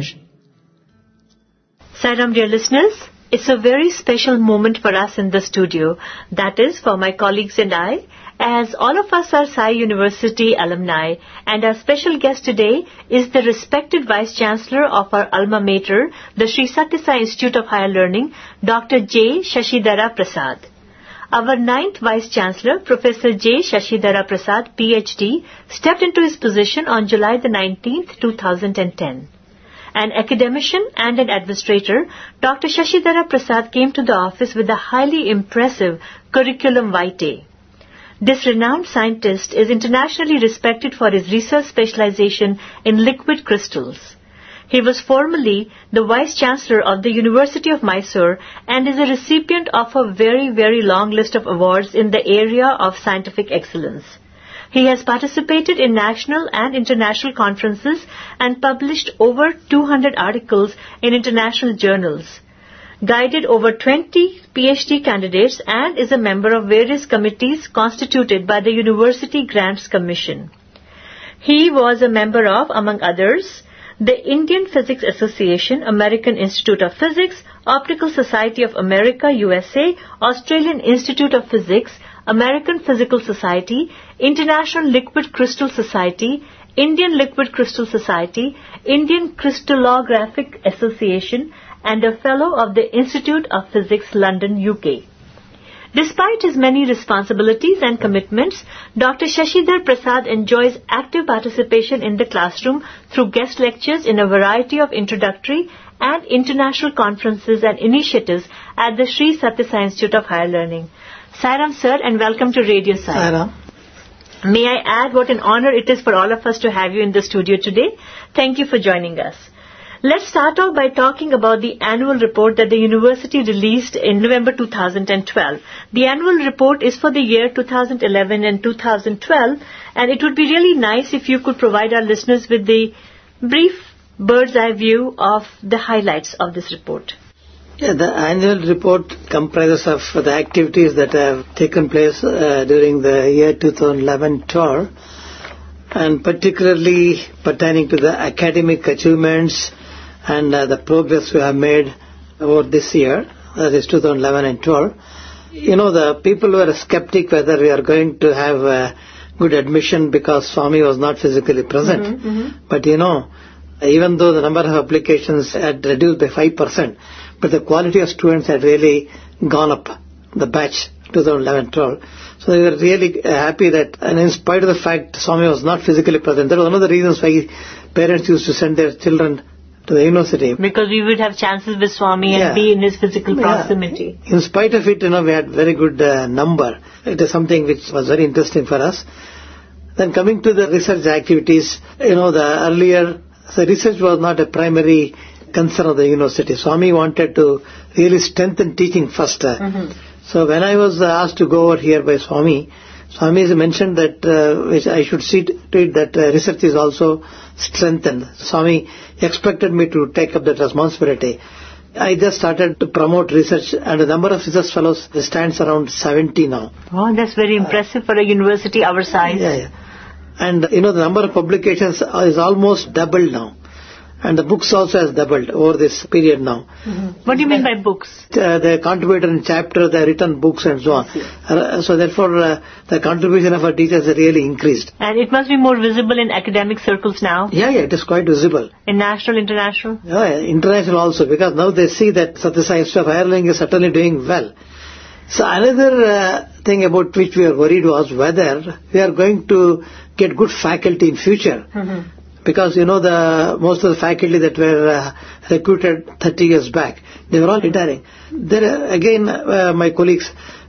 Sairam, dear listeners, it's a very special moment for us in the studio. That is, for my colleagues and I, as all of us are Sai University alumni, and our special guest today is the respected Vice Chancellor of our alma mater, the Sri Sathya Sai Institute of Higher Learning, Doctor J. Shashidhara Prasad. Our ninth Vice Chancellor, Professor J. Shashidhara Prasad, P H D, stepped into his position on July the nineteenth, two thousand ten. An academician and an administrator, Doctor Shashidhara Prasad came to the office with a highly impressive curriculum vitae. This renowned scientist is internationally respected for his research specialization in liquid crystals. He was formerly the Vice Chancellor of the University of Mysore and is a recipient of a very, very long list of awards in the area of scientific excellence. He has participated in national and international conferences and published over two hundred articles in international journals, guided over twenty P H D candidates, and is a member of various committees constituted by the University Grants Commission. He was a member of, among others, the Indian Physics Association, American Institute of Physics, Optical Society of America, U S A, Australian Institute of Physics, American Physical Society, International Liquid Crystal Society, Indian Liquid Crystal Society, Indian Crystallographic Association, and a Fellow of the Institute of Physics, London, U K. Despite his many responsibilities and commitments, Doctor Shashidhar Prasad enjoys active participation in the classroom through guest lectures in a variety of introductory and international conferences and initiatives at the Sri Sathya Sai Institute of Higher Learning. Sairam, sir, and welcome to Radio Sai. Sairam. May I add what an honor it is for all of us to have you in the studio today. Thank you for joining us. Let's start off by talking about the annual report that the university released in November two thousand twelve. The annual report is for the year two thousand eleven and two thousand twelve, and it would be really nice if you could provide our listeners with the brief bird's eye view of the highlights of this report. Yeah, the annual report comprises of the activities that have taken place uh, during the year two thousand eleven twelve, and particularly pertaining to the academic achievements and uh, the progress we have made over this year, that is two thousand eleven and twelve. You know, the people were skeptic whether we are going to have a good admission because Swami was not physically present. Mm-hmm, mm-hmm. But you know, even though the number of applications had reduced by five percent, but the quality of students had really gone up, the batch two thousand eleven twelve. So they were really uh, happy that, and in spite of the fact Swami was not physically present, that was one of the reasons why parents used to send their children to the university. Because we would have chances with Swami Yeah. and be in his physical Yeah. proximity. In spite of it, you know, we had very good uh, number. It is something which was very interesting for us. Then coming to the research activities, you know, the earlier, the research was not a primary concern of the university. Swami wanted to really strengthen teaching first. Mm-hmm. So when I was asked to go over here by Swami, Swami has mentioned that uh, which I should see to it that uh, research is also strengthened. Swami expected me to take up that responsibility. I just started to promote research, and the number of research fellows stands around seventy now. Oh, that's very impressive for a university our size. Yeah, yeah. And you know, the number of publications is almost doubled now. And the books also has doubled over this period now. Mm-hmm. What do you mean by books? Uh, they contributed in chapter, they written books and so on. Uh, so therefore, uh, the contribution of our teachers has really increased. And it must be more visible in academic circles now? Yeah, yeah, it is quite visible. In national, international? Yeah, yeah, international also, because now they see that Sathya Sai Institute of Higher Learning is certainly doing well. So another uh, thing about which we are worried was whether we are going to get good faculty in future. Mm-hmm. Because, you know, the most of the faculty that were uh, recruited thirty years back, they were all retiring. There, uh, again, uh, my colleagues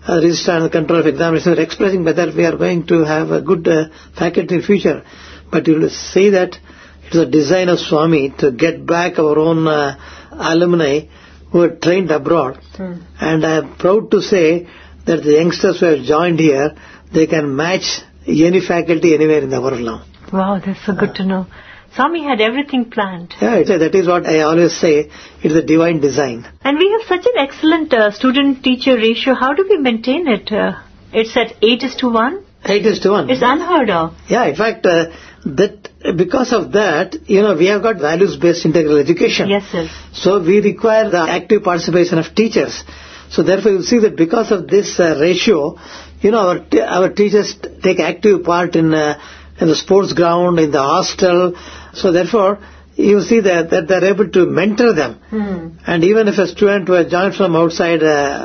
uh, Registrar and Control of Examinations are expressing whether we are going to have a good uh, faculty in future. But you will see that it is a design of Swami to get back our own uh, alumni who are trained abroad. Hmm. And I am proud to say that the youngsters who have joined here, they can match any faculty anywhere in the world now. Wow, that's so good to know. Swami had everything planned. Yeah, it- that is what I always say. It is a divine design. And we have such an excellent uh, student-teacher ratio. How do we maintain it? Uh, it's at eight is to one? Eight is to one. It's unheard of. Yeah, in fact, uh, that because of that, you know, we have got values-based integral education. Yes, sir. So we require the active participation of teachers. So therefore, you see that because of this uh, ratio, you know, our t- our teachers t- take active part in uh, in the sports ground, in the hostel. So therefore, you see that, that they're able to mentor them. Hmm. And even if a student who has joined from outside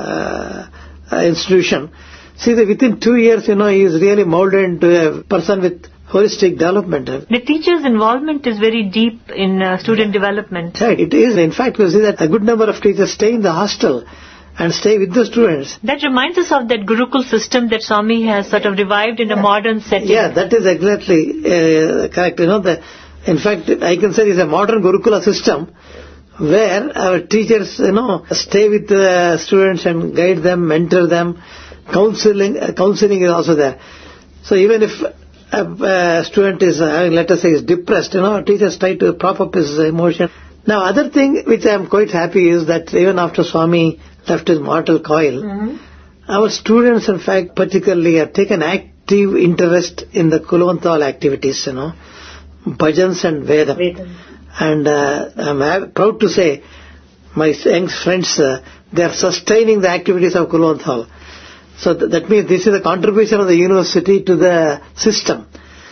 uh, uh, institution, see that within two years, you know, he is really molded into a person with holistic development. The teacher's involvement is very deep in uh, student development. Right, it is. In fact, you see that a good number of teachers stay in the hostel and stay with the students. That reminds us of that Gurukul system that Swami has sort of revived in a modern setting. Yeah, that is exactly uh, correct. You know, the, in fact, I can say it's a modern Gurukula system where our teachers, you know, stay with the students and guide them, mentor them. Counseling, uh, counseling is also there. So even if a, a student is, uh, let us say, is depressed, you know, teachers try to prop up his emotion. Now, other thing which I am quite happy is that even after Swami left his mortal coil, Mm-hmm. our students, in fact, particularly have taken active interest in the Kulwanthal activities, you know, bhajans and Vedam. Vedam. And uh, I'm ha- proud to say, my young friends, uh, they are sustaining the activities of Kulwanthal. So th- that means this is a contribution of the university to the system.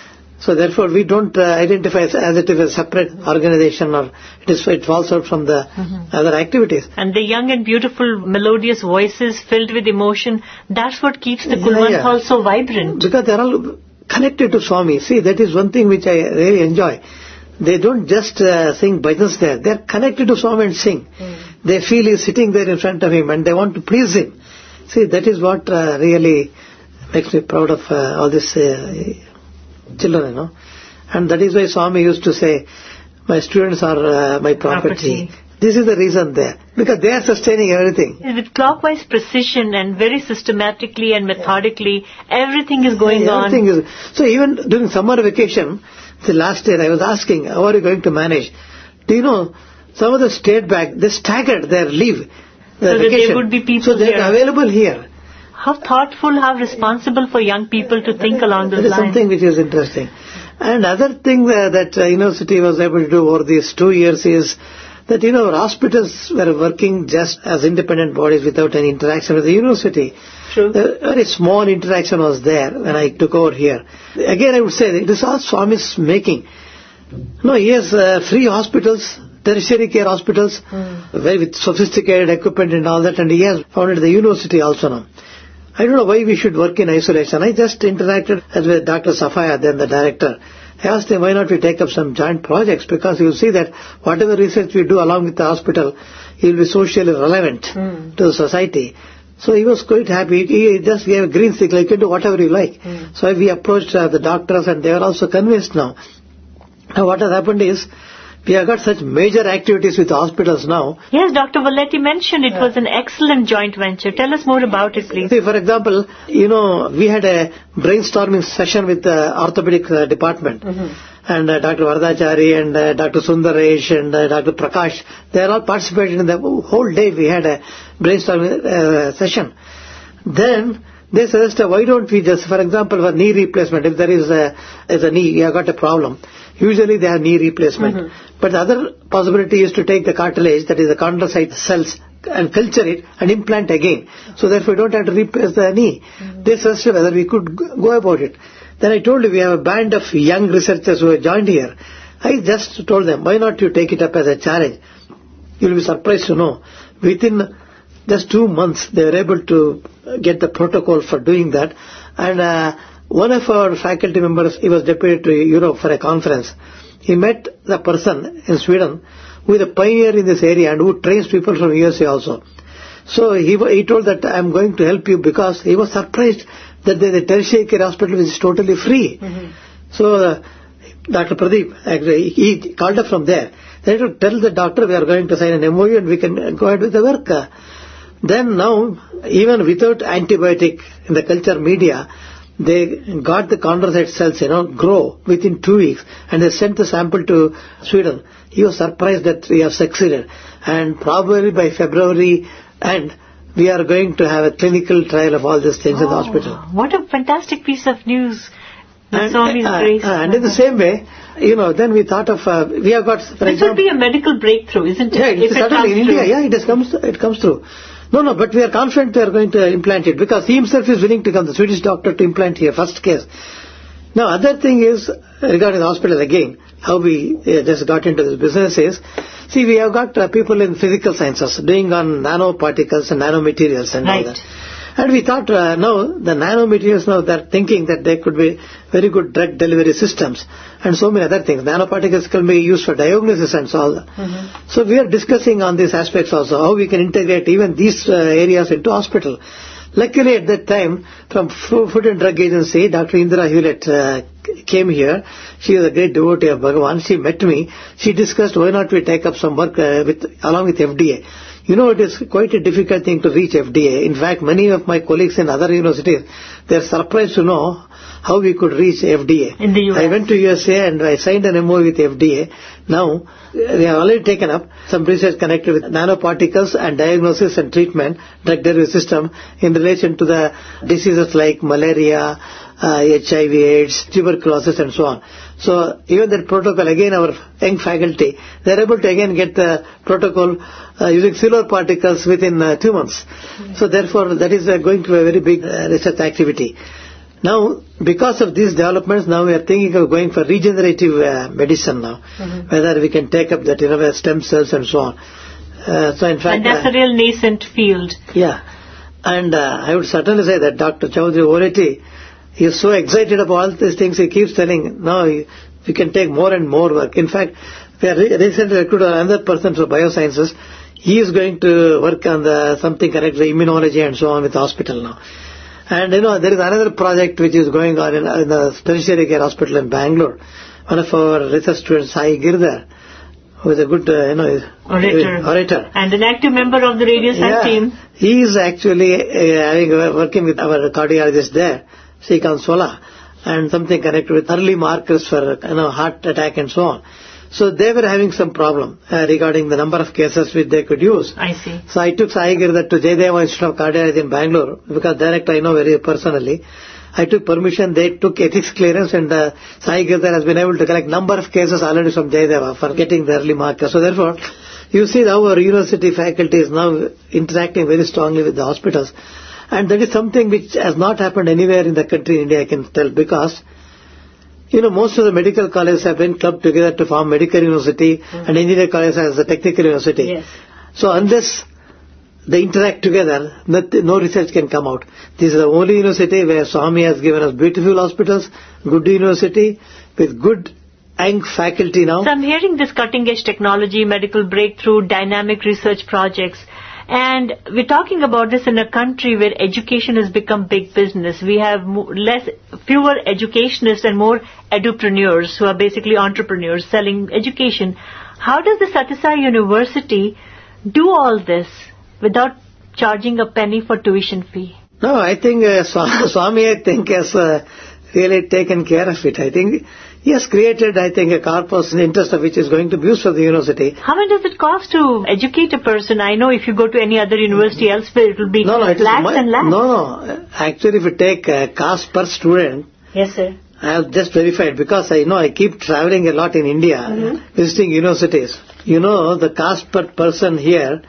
So therefore, we don't uh, identify as, as it is a separate organization, or it is it falls out from the Mm-hmm. other activities. And the young and beautiful melodious voices filled with emotion, that's what keeps the Yeah, Kulwanthal yeah. so vibrant. Because they are all connected to Swami. See, that is one thing which I really enjoy. They don't just uh, sing bhajans there. They are connected to Swami and sing. Mm. They feel he is sitting there in front of him and they want to please him. See, that is what uh, really makes me proud of uh, all these uh, children, you know. And that is why Swami used to say, my students are uh, my property. Property. This is the reason there. Because they are sustaining everything. With clockwise precision and very systematically and methodically, everything is going Yeah, on. everything is, so even during summer vacation, the last year I was asking, how are you going to manage? Do you know, some of the state back, they staggered their leave. Their So that there vacation. would be people So they're here. available here. How thoughtful, how responsible for young people to think along That those is lines. something which is interesting. And other thing uh, that uh, university was able to do over these two years is that, you know, our hospitals were working just as independent bodies without any interaction with the university. True. A very small interaction was there when I took over here. Again, I would say that it is all Swami's making. No, he has uh, free hospitals, tertiary care hospitals, very with sophisticated equipment and all that, and he has founded the university also now. I don't know why we should work in isolation. I just interacted with Doctor Safaya, then the director. I asked him, why not we take up some joint projects? Because you'll see that whatever research we do along with the hospital, he will be socially relevant Mm. to the society. So he was quite happy. He just gave a green signal. You can do whatever you like. Mm. So we approached uh, the doctors and they are also convinced now. Now what has happened is, we have got such major activities with hospitals now. Yes, Doctor Valetti mentioned it was an excellent joint venture. Tell us more about it, please. See, for example, you know, we had a brainstorming session with the orthopedic uh, department. And uh, Doctor Vardachari and uh, Doctor Sundaresh and uh, Doctor Prakash, they are all participated in the whole day. We had a brainstorming uh, session. Then they suggested, why don't we just, for example, for knee replacement, if there is a, is a knee, you have got a problem. Usually they have knee replacement. Mm-hmm. But the other possibility is to take the cartilage, that is the chondrocyte cells, and culture it and implant again. So therefore you don't have to replace the knee. Mm-hmm. They suggested whether we could go about it. Then I told you we have a band of young researchers who have joined here. I just told them, why not you take it up as a challenge? You'll be surprised to know. Within just two months, they were able to get the protocol for doing that. And uh, one of our faculty members, he was deputed to Europe for a conference. He met the person in Sweden who is a pioneer in this area and who trains people from U S A also. So he, wa- he told that I'm going to help you because he was surprised that there's a tertiary care hospital which is totally free. So uh, Doctor Pradeep, actually, he called up from there. They had to tell the doctor we are going to sign an M O U and we can go ahead with the work. Uh, Then now, even without antibiotic in the culture media, they got the chondrocyte cells, you know, grow within two weeks and they sent the sample to Sweden. He was surprised that we have succeeded. And probably by February and we are going to have a clinical trial of all these things in the hospital. What a fantastic piece of news. The And, Swami's uh, grace. uh, and in the same way, you know, then we thought of, uh, we have got, for This example, would be a medical breakthrough, isn't it? yeah, if it's it certainly comes in India, through. yeah, it has comes, it comes through. No, no, but we are confident we are going to implant it because he himself is willing to come, the Swedish doctor, to implant here, first case. Now, other thing is, regarding the hospital again, how we uh, just got into this business is, see, we have got uh, people in physical sciences doing on nanoparticles and nanomaterials and Right. all that. And we thought, uh, now, the nanomaterials now, they're thinking that they could be very good drug delivery systems and so many other things. Nanoparticles can be used for diagnosis and so on. So we are discussing on these aspects also, how we can integrate even these uh, areas into hospital. Luckily at that time, from Fu- Food and Drug Agency, Doctor Indira Hewlett uh, came here. She was a great devotee of Bhagavan. She met me. She discussed why not we take up some work uh, with along with F D A. You know, it is quite a difficult thing to reach F D A. In fact, many of my colleagues in other universities, they are surprised to know how we could reach F D A. In the U S. I went to U S A and I signed an M O U with F D A. Now, they have already taken up some research connected with nanoparticles and diagnosis and treatment, drug delivery system in relation to the diseases like malaria, uh, H I V AIDS, tuberculosis and so on. So even that protocol, again our young faculty, they are able to again get the protocol uh, using silver particles within uh, two months. So therefore that is uh, going to be a very big uh, research activity. Now, because of these developments, now we are thinking of going for regenerative uh, medicine now, whether we can take up that, you know, stem cells and so on. Uh, so in fact, And that's uh, a real nascent field. yeah, and uh, I would certainly say that Doctor Chaudhary Oreti, he is so excited about all these things. He keeps telling, no, we can take more and more work. In fact, we are re- recently recruited another person for biosciences. He is going to work on the something connected to immunology and so on with the hospital now. And you know, there is another project which is going on in, in the tertiary care hospital in Bangalore. One of our research students, Sai Girdhar, who is a good, uh, you know, Orator. orator. And an active member of the Radio Science team. He is actually uh, having, uh, working with our cardiologist there, Srikanth Sola, and something connected with early markers for, you know, heart attack and so on. So they were having some problem uh, regarding the number of cases which they could use. I see. So I took Sai Girdhar to Jayadeva Institute of Cardiology in Bangalore because director I know very personally. I took permission, they took ethics clearance, and uh, Sai Girdhar has been able to collect number of cases already from Jayadeva for getting the early markers. So therefore, you see how our university faculty is now interacting very strongly with the hospitals. And that is something which has not happened anywhere in the country in India, I can tell, because you know, most of the medical colleges have been clubbed together to form medical university, and engineering college as a technical university. Yes. So unless they interact together, nothing, no research can come out. This is the only university where Swami has given us beautiful hospitals, good university, with good young faculty now. So I'm hearing this cutting edge technology, medical breakthrough, dynamic research projects. And we're talking about this in a country where education has become big business. We have mo- less, fewer educationists and more edupreneurs who are basically entrepreneurs selling education. How does the Satyasai University do all this without charging a penny for tuition fee? No, I think uh, Swa- Swami, I think, has uh, really taken care of it. I think he has created, I think, a corpus in interest of which is going to be used for the university. How much does it cost to educate a person? I know if you go to any other university elsewhere, it will be No, no, it is lakhs mu- and lakhs. No, no. Actually, if you take uh, cost per student, Yes, sir. I have just verified because I know I keep traveling a lot in India, visiting universities. You know, the cost per person here,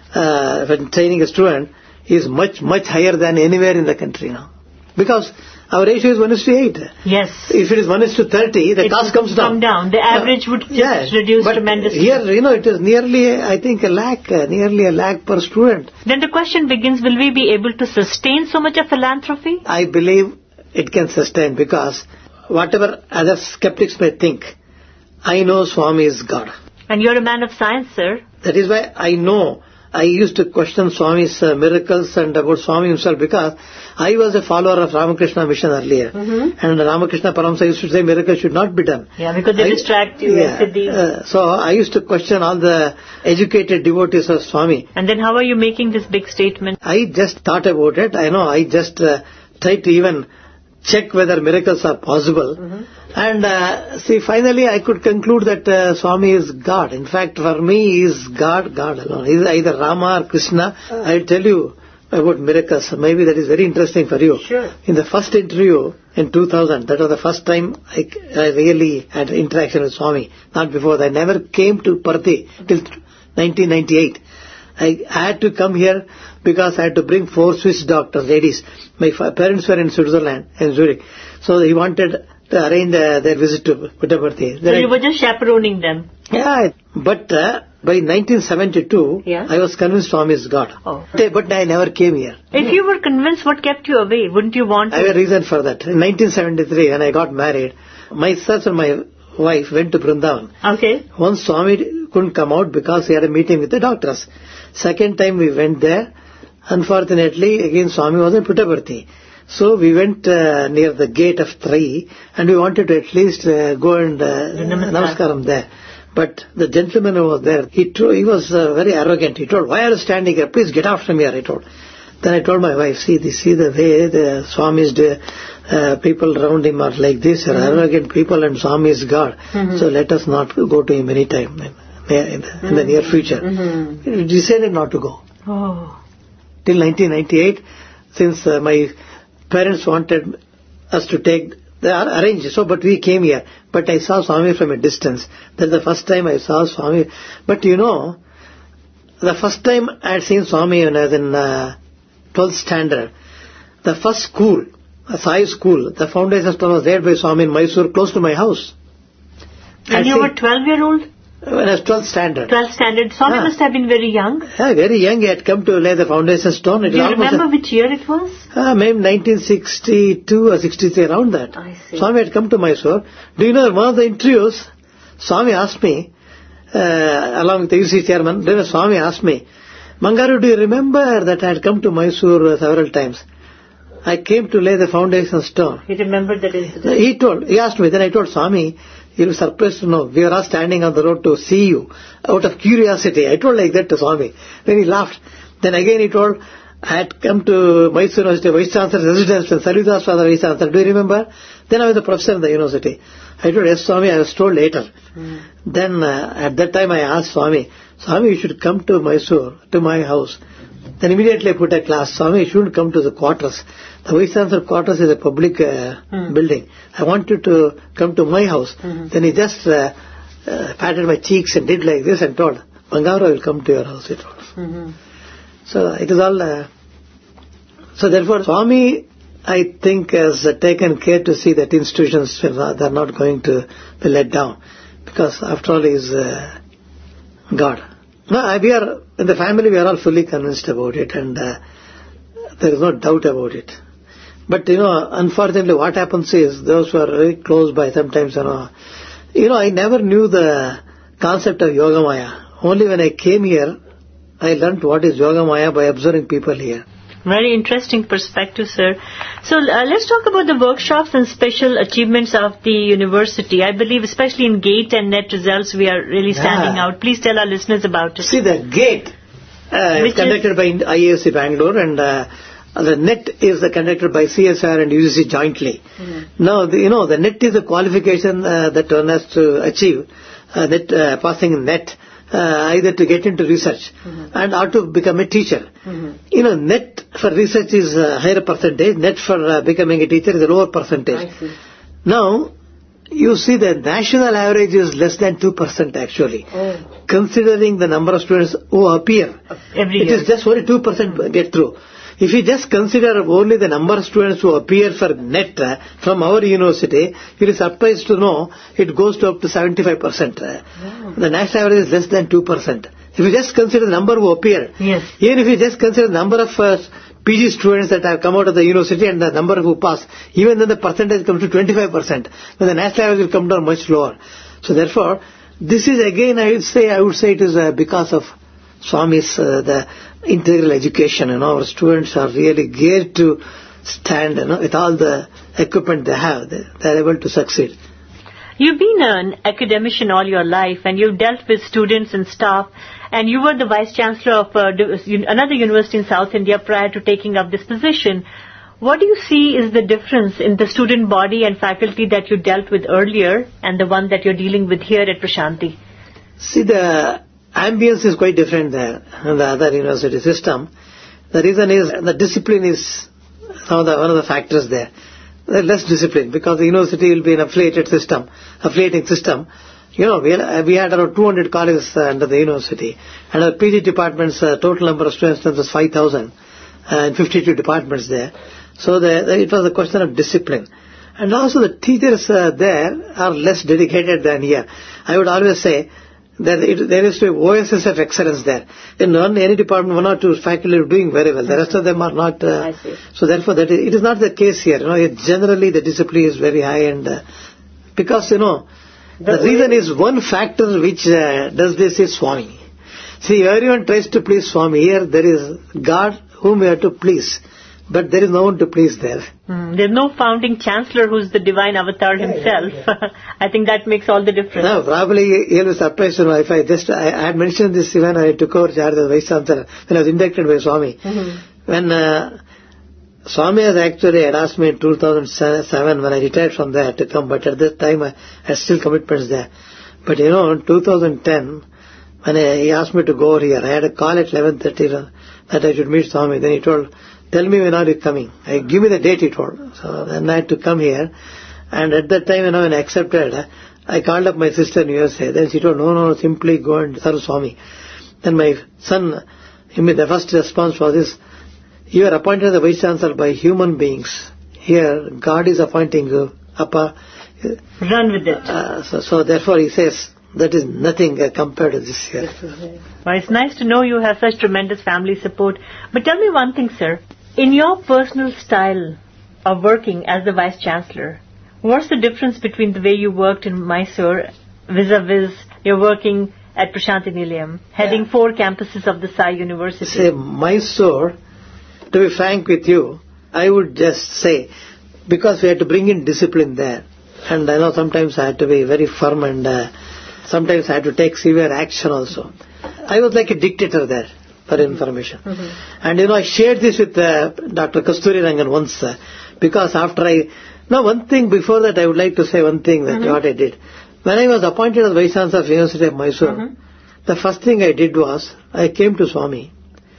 uh, when training a student, is much, much higher than anywhere in the country now. Because our ratio is one is to eight. Yes. If it is one is to thirty, the It cost would comes down. come down. The average would just yeah, reduce but tremendously. Here, you know, it is nearly, I think, a lakh, uh, nearly a lakh per student. Then the question begins, will we be able to sustain so much of philanthropy? I believe it can sustain because whatever other skeptics may think, I know Swami is God. And you're a man of science, sir. That is why I know I used to question Swami's uh, miracles and about Swami himself because I was a follower of Ramakrishna mission earlier. Mm-hmm. And Ramakrishna Paramsa used to say miracles should not be done. Yeah, because they I- distract you. Yeah. and siddhis. Uh, so I used to question all the educated devotees of Swami. And then how are you making this big statement? I just thought about it. I know I just uh, tried to even check whether miracles are possible. Mm-hmm. And uh, see, finally I could conclude that uh, Swami is God. In fact, for me, he is God, God alone. He is either Rama or Krishna. I'll tell you about miracles. Maybe that is very interesting for you. Sure. In the first interview in two thousand, that was the first time I, I really had interaction with Swami. Not before that. I never came to Parthi till nineteen ninety-eight. I had to come here because I had to bring four Swiss doctors, ladies. My fa- parents were in Switzerland, in Zurich. So he wanted to arrange uh, their visit to Puttaparthi. So you were just chaperoning them. Yeah, but uh, by nineteen seventy-two, Yeah. I was convinced Swami is God. Oh. But I never came here. If you were convinced, what kept you away? Wouldn't you want I have to? a reason for that. In nineteen seventy-three, when I got married, myself and my wife went to Vrindavan. Okay. Once Swami couldn't come out because he had a meeting with the doctors. Second time we went there. Unfortunately, again Swami was in Puttaparthi. So we went uh, near the gate of Trai and we wanted to at least uh, go and uh, Namaskar. Namaskaram there. But the gentleman who was there, he, tro- he was uh, very arrogant. He told, why are you standing here? Please get out from here, I told. Then I told my wife, see, this, see the way the Swami's the, uh, people around him are like this, are Mm-hmm. arrogant people and Swami is God. Mhm. So let us not go to him any time in, in, the, in the near future. Mhm. We decided not to go. Oh. Till nineteen ninety-eight, since uh, my parents wanted us to take, they are arranged, so but we came here. But I saw Swami from a distance. That's the first time I saw Swami. But you know, the first time I had seen Swami when I was in uh, twelfth standard, the first school, a Sai school, the foundation stone was there by Swami in Mysore, close to my house. When I'd you seen- were twelve year old? When I was twelfth standard. twelfth standard. Swami Ah. must have been very young. Yeah, very young, he had come to lay the foundation stone. It Do was you almost remember which year it was? Ah, maybe nineteen sixty-two or sixty-three, around that. I see. Swami had come to Mysore. Do you know, one of the interviews, Swami asked me, uh, along with the U C chairman, then Swami asked me, Mangaru, do you remember that I had come to Mysore uh, several times? I came to lay the foundation stone. You remember that incident? He told, he asked me, then I told Swami, you'll be surprised to know, we were all standing on the road to see you, out of curiosity. I told like that to Swami. Then he laughed. Then again he told, I had come to Mysore University, Vice Chancellor's residence, and Salidas was the Vice Chancellor. Do you remember? Then I was the professor in the university. I told, yes, Swami, I was told later. Mm. Then uh, at that time I asked Swami, Swami, you should come to Mysore, to my house. Then immediately I put a class, Swami, you shouldn't come to the quarters. The Vice Chancellor quarters is a public uh, Hmm. building. I want you to come to my house. Mhm. Then he just uh, uh, patted my cheeks and did like this and told, Bangaru, I will come to your house, he told. Mm-hmm. So it is all... Uh, so therefore, Swami, I think, has uh, taken care to see that institutions will not, they are not going to be let down. Because after all, he is uh, God. No, I- we are, in the family, we are all fully convinced about it and uh, there is no doubt about it. But, you know, unfortunately, what happens is, those who are very close by sometimes, you know, you know, I never knew the concept of Yogamaya. Only when I came here, I learnt what is Yogamaya by observing people here. Very interesting perspective, sir. So uh, let's talk about the workshops and special achievements of the university. I believe especially in GATE and NET results we are really standing Yeah. out. Please tell our listeners about it. See, the GATE uh, Which is conducted by I A S C Bangalore and uh, the NET is uh, conducted by C S R and U G C jointly. Mm-hmm. Now, the, you know, the NET is a qualification uh, that one has to achieve, uh, net, uh, passing in NET, uh, either to get into research Mm-hmm. and or to become a teacher. Mhm. You know, NET for research is a higher percentage, NET for uh, becoming a teacher is a lower percentage. I see. Now, you see the national average is less than two percent actually. Oh. Considering the number of students who appear, Every it year. is just only two percent get through. If you just consider only the number of students who appear for NET uh, from our university, you will be surprised to know it goes to up to seventy-five percent. Uh, The national average is less than two percent. If you just consider the number who appear, Yes. even if you just consider the number of uh, P G students that have come out of the university and the number who pass, even then the percentage comes to twenty-five percent. But the national average will come down much lower. So therefore, this is again, I would say, I would say it is uh, because of Swami's, uh, the integral education, you know, our students are really geared to stand, you know, with all the equipment they have, they, they're able to succeed. You've been an academician all your life, and you've dealt with students and staff, and you were the Vice Chancellor of uh, another university in South India prior to taking up this position. What do you see is the difference in the student body and faculty that you dealt with earlier and the one that you're dealing with here at Prashanti? See, the ambience is quite different there in the other university system. The reason is the discipline is one of the, one of the factors there. There's less discipline because the university will be an affiliated system, affiliating system. You know, we had, we had around two hundred colleges uh, under the university, and our P G department's uh, total number of students was five thousand, uh, and fifty-two departments there. So the, the, it was a question of discipline. And also the teachers uh, there are less dedicated than here. I would always say that it, there is to be O S S of excellence there. In one, any department, one or two faculty are doing very well. The rest of them are not. Uh, I see. So therefore, that is, it is not the case here. You know, it, generally the discipline is very high, and uh, because you know the, the reason is one factor which uh, does this is Swami. See, everyone tries to please Swami. Here there is God whom we have to please. But there is no one to please there. Mm, there's no founding chancellor who's the divine avatar himself. Yeah, yeah, yeah. I think that makes all the difference. No, probably he'll be surprised to know if I just, I, I had mentioned this when I took over charge as Vice Chancellor, when I was inducted by Swami. Mm-hmm. When uh, Swami has actually had asked me in two thousand seven when I retired from there to come, but at that time I had still commitments there. But you know, in two thousand ten, when I, he asked me to go over here, I had a call at eleven thirty that I should meet Swami. Then he told, tell me when are you coming? I give me the date, he told. So then I had to come here. And at that time, you know, when I accepted, I called up my sister in U S A. Then she told, no, no, simply go and serve Swami. Then my son, the first response was this, you are appointed as the Vice Chancellor by human beings. Here, God is appointing you. Appa. Run with it. Uh, so, so therefore he says, that is nothing uh, compared to this here. Well, it's nice to know you have such tremendous family support. But tell me one thing, sir. In your personal style of working as the Vice Chancellor, what's the difference between the way you worked in Mysore vis-a-vis you're working at Prashanti Nilayam, heading yeah. four campuses of the Sai University? Say, Mysore, to be frank with you, I would just say, because we had to bring in discipline there, and I know sometimes I had to be very firm and uh, sometimes I had to take severe action also. I was like a dictator there, for information. Mm-hmm. And you know, I shared this with uh, Doctor Kasturi Rangan once, uh, because after I... Now, one thing before that, I would like to say one thing that mm-hmm. what I did. When I was appointed as Vice Chancellor of the University of Mysore, mm-hmm. the first thing I did was, I came to Swami,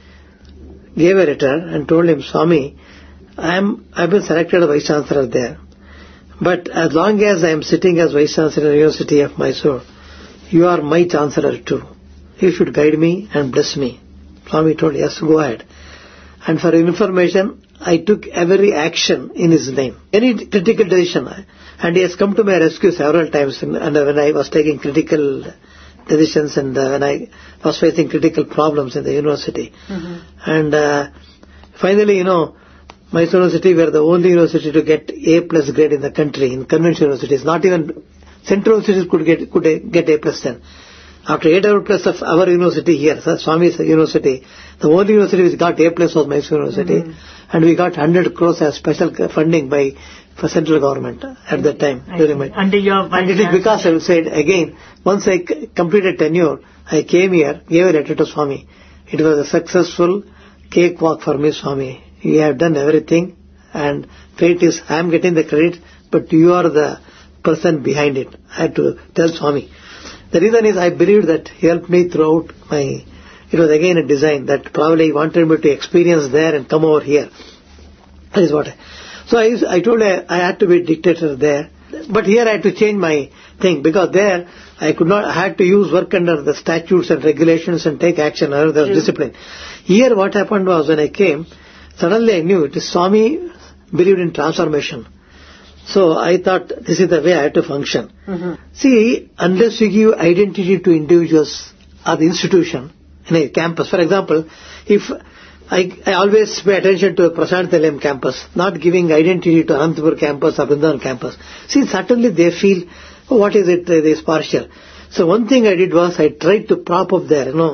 gave a letter and told him, Swami, I am, I've been selected as Vice Chancellor there. But as long as I am sitting as Vice Chancellor of the University of Mysore, you are my Chancellor too. You should guide me and bless me. Swami told, yes, go ahead. And for information, I took every action in his name. Any critical decision. And he has come to my rescue several times and when I was taking critical decisions and uh, when I was facing critical problems in the university. Mm-hmm. And uh, finally, you know, Mysore University were the only university to get A plus grade in the country, in conventional universities. Not even central universities could get, could get A plus then. After eight hundred plus of our university here, Swami's university, the only university which got A plus was Mysore University, mm-hmm. and we got one hundred crores as special funding by for central government at that time. During my, Under your and it is because I said again, once I c- completed tenure, I came here, gave a letter to Swami. It was a successful cakewalk for me, Swami. You have done everything, and fate is I am getting the credit, but you are the person behind it. I had to tell Swami. The reason is I believe that he helped me throughout my, it was again a design that probably he wanted me to experience there and come over here. That is what I, so I, I told her I had to be a dictator there. But here I had to change my thing because there I could not, I had to use work under the statutes and regulations and take action under the discipline. Here what happened was when I came, suddenly I knew it is Swami believed in transformation. So I thought this is the way I have to function. Mm-hmm. See, unless you give identity to individuals or the institution in a campus, for example, if I, I always pay attention to the Prashanti Nilayam campus, not giving identity to Anantapur campus or Vrindavan campus. See, certainly they feel, oh, what is it, it is partial. So one thing I did was I tried to prop up there, you know,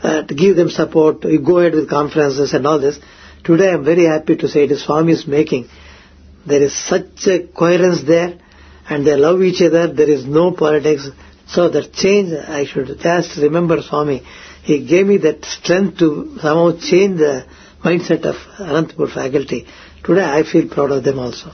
uh, to give them support, you go ahead with conferences and all this. Today I am very happy to say it is Swami's making. There is such a coherence there, and they love each other, there is no politics. So that change, I should just remember Swami. He gave me that strength to somehow change the mindset of Anantapur faculty. Today I feel proud of them also.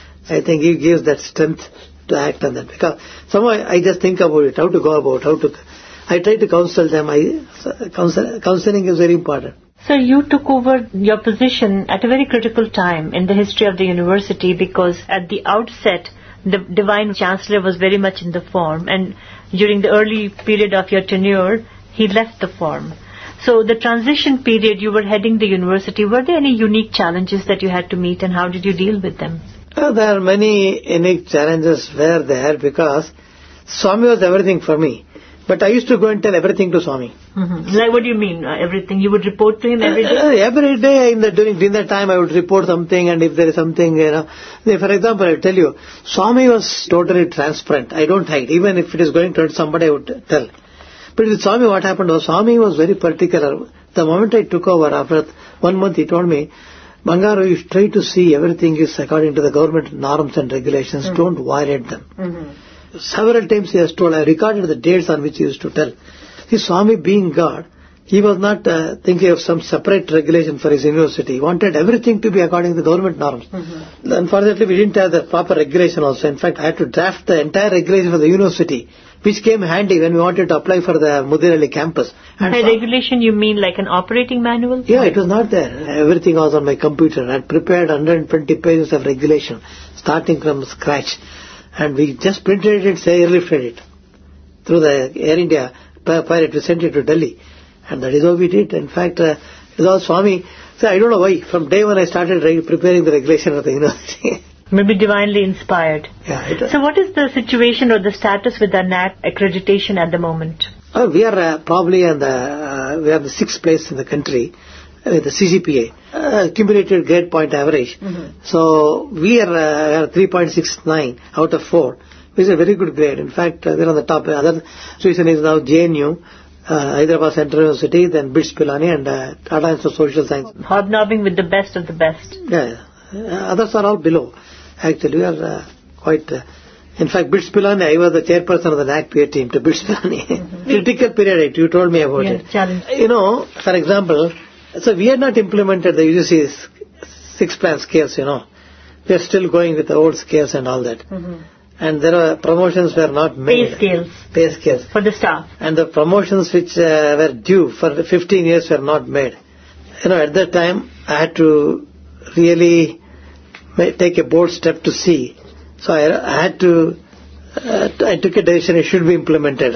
I think he gives that strength to act on that. Because somehow I just think about it, how to go about, how to... I try to counsel them. I, counsel, counseling is very important. So you took over your position at a very critical time in the history of the university, because at the outset, the Divine Chancellor was very much in the form, and during the early period of your tenure, he left the form. So the transition period, you were heading the university. Were there any unique challenges that you had to meet, and how did you deal with them? Uh, there are many unique challenges were there, because Swami was everything for me. But I used to go and tell everything to Swami. Mm-hmm. Like, what do you mean, uh, everything? You would report to him every day? Uh, every day, in the, during, during that time, I would report something, and if there is something, you know. For example, I'll tell you, Swami was totally transparent. I don't hide. Even if it is going to hurt somebody, I would tell. But with Swami, what happened was, Swami was very particular. The moment I took over, after one month, he told me, Bangaru, you try to see everything is according to the government norms and regulations. Mm-hmm. Don't violate them. Mm-hmm. Several times he has told, I recorded the dates on which he used to tell. See, Swami being God, he was not uh, thinking of some separate regulation for his university. He wanted everything to be according to the government norms. Mm-hmm. Unfortunately, we didn't have the proper regulation also. In fact, I had to draft the entire regulation for the university, which came handy when we wanted to apply for the Mudirali campus. And by regulation, you mean like an operating manual? Yeah, it was not there. Everything was on my computer. I had prepared one hundred twenty pages of regulation, starting from scratch. And we just printed it, say, airlifted it through the Air India pirate. We sent it to Delhi. And that is how we did. In fact, uh, it was Swami. So I don't know why. From day one I started re- preparing the regulation of the university. Maybe divinely inspired. Yeah. It, so what is the situation or the status with the N A C accreditation at the moment? Uh, we are uh, probably in the, uh, we are the sixth place in the country with the C G P A, uh, cumulative grade point average. Mm-hmm. So we are, uh, three point six nine out of four, which is a very good grade. In fact, uh, they're on the top. Other institution is now J N U, uh, Hyderabad Central University, then BITS Pilani, and uh, Tata Institute of Social Science. Hobnobbing with the best of the best. Yeah, uh, others are all below. Actually, we are uh, quite... Uh, in fact, BITS Pilani, I was the chairperson of the N A C P A team to BITS Pilani. Mm-hmm. Critical period, you told me about yeah, it. Challenge. You know, for example... So we had not implemented the U G C's six-plan scales, you know. We are still going with the old scales and all that. Mm-hmm. And there are promotions were not made. Pay scales. Pay scales. For the staff. And the promotions which uh, were due for fifteen years were not made. You know, at that time, I had to really take a bold step to see. So I, I had to, uh, I took a decision it should be implemented.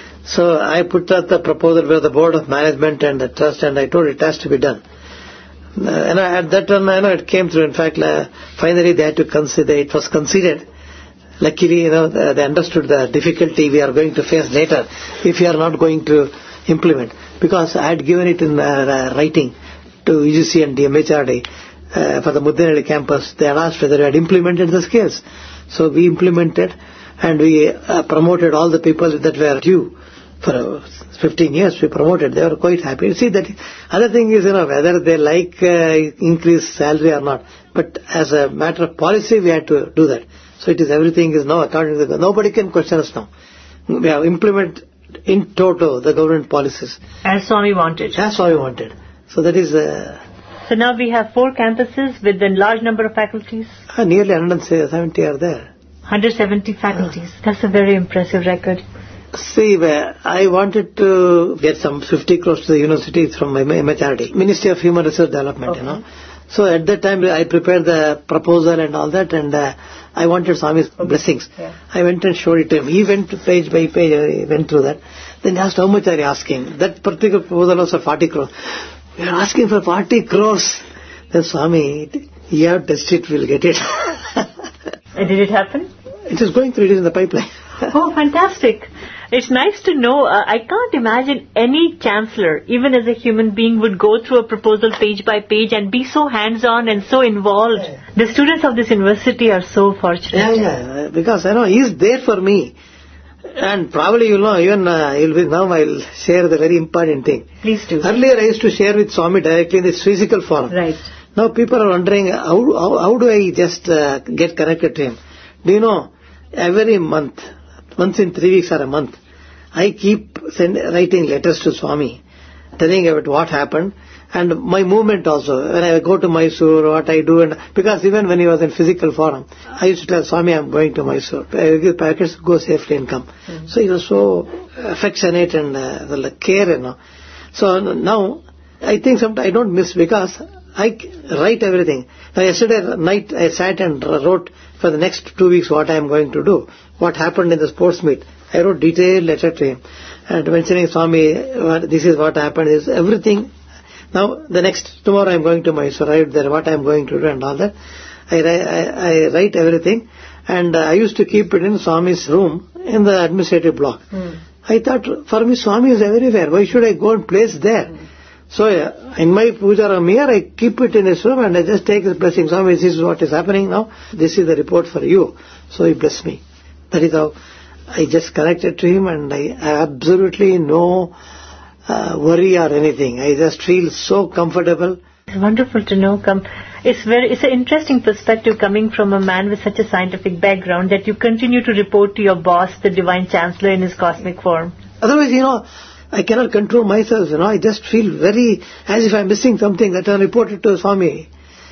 So I put out the proposal with the board of management and the trust, and I told it has to be done. Uh, and I, at that time, I know it came through. In fact, uh, finally they had to consider. It was considered. Luckily, you know, they understood the difficulty we are going to face later if we are not going to implement. Because I had given it in uh, writing to U G C and the M H R D uh, for the Mudirali campus. They had asked whether we had implemented the scales. So we implemented, and we uh, promoted all the people that were due. For fifteen years we promoted, they were quite happy. See, that other thing is, you know, whether they like uh, increased salary or not. But as a matter of policy, we had to do that. So it is, everything is now according to the, nobody can question us now. We have implemented in toto the government policies. As Swami wanted. As Swami wanted. So that is... Uh, so now we have four campuses with a large number of faculties? Uh, nearly one hundred seventy are there. one hundred seventy faculties. Uh, That's a very impressive record. See, I wanted to get some fifty crores to the university from my M H R D, Ministry of Human Resource Development, okay. You know. So at that time I prepared the proposal and all that, and uh, I wanted Swami's okay. blessings. Yeah. I went and showed it to him. He went page by page, he went through that. Then he asked, how much are you asking? That particular proposal was for forty crores. We are asking for forty crores. Then Swami, you have tested it, we'll get it. Did it happen? It is going through, it is in the pipeline. Oh, fantastic. It's nice to know. Uh, I can't imagine any chancellor, even as a human being, would go through a proposal page by page and be so hands-on and so involved. Yeah. The students of this university are so fortunate. Yeah, yeah. Because, you know, he's there for me. And probably you'll know, even uh, you'll be, now I'll share the very important thing. Please do. Earlier I used to share with Swami directly in this physical forum. Right. Now people are wondering, how, how, how do I just uh, get connected to him? Do you know, every month, once in three weeks or a month, I keep send, writing letters to Swami, telling about what happened, and my movement also. When I go to Mysore, what I do, and because even when he was in physical forum, I used to tell Swami, I'm going to Mysore. Give packets, go safely and come. Mm-hmm. So he was so affectionate and uh, the care, you know. So now, I think sometimes I don't miss because I write everything. Now yesterday night I sat and wrote for the next two weeks what I am going to do, what happened in the sports meet. I wrote detailed letter to him and mentioning Swami, this is what happened, this is everything. Now the next, tomorrow I am going to Mysore, write there what I am going to do and all that. I, I, I write everything and uh, I used to keep it in Swami's room in the administrative block. Mm. I thought, for me Swami is everywhere, why should I go and place there? Mm. So uh, in my puja room here, I keep it in his room and I just take his blessing. Swami, this is what is happening now. This is the report for you. So he blessed me. That is how I just connected to him and I have absolutely no uh, worry or anything. I just feel so comfortable. It's wonderful to know. Come, it's very, it's an interesting perspective coming from a man with such a scientific background that you continue to report to your boss, the Divine Chancellor, in his cosmic form. Otherwise, you know, I cannot control myself, you know, I just feel very, as if I'm missing something that I reported to Swami.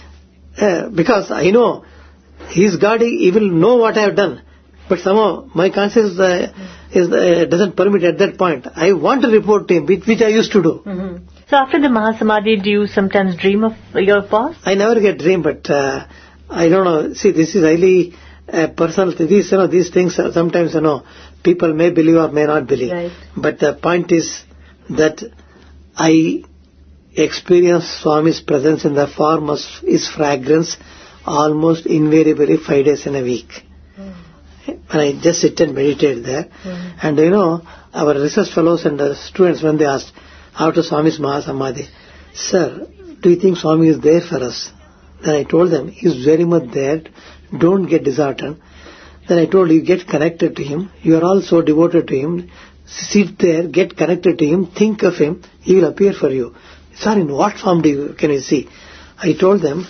Uh, because I know, he's God, he will know what I have done. But somehow, my conscience uh, is, uh, doesn't permit at that point. I want to report to him, which, which I used to do. Mm-hmm. So after the Mahasamadhi, do you sometimes dream of your boss? I never get dream, but uh, I don't know. See, this is highly uh, personal. These, you know, these things are sometimes, you know, people may believe or may not believe. Right. But the point is that I experience Swami's presence in the form of his fragrance almost invariably five days in a week. Mm. And I just sit and meditate there. Mm. And you know, our research fellows and the students, when they asked, after Swami's Mahasamadhi, sir, do you think Swami is there for us? Then I told them, he is very much there. Don't get disheartened. Then I told you, get connected to him. You are all so devoted to him. Sit there, get connected to him, think of him. He will appear for you. Sir, in what form do you, can you see? I told them,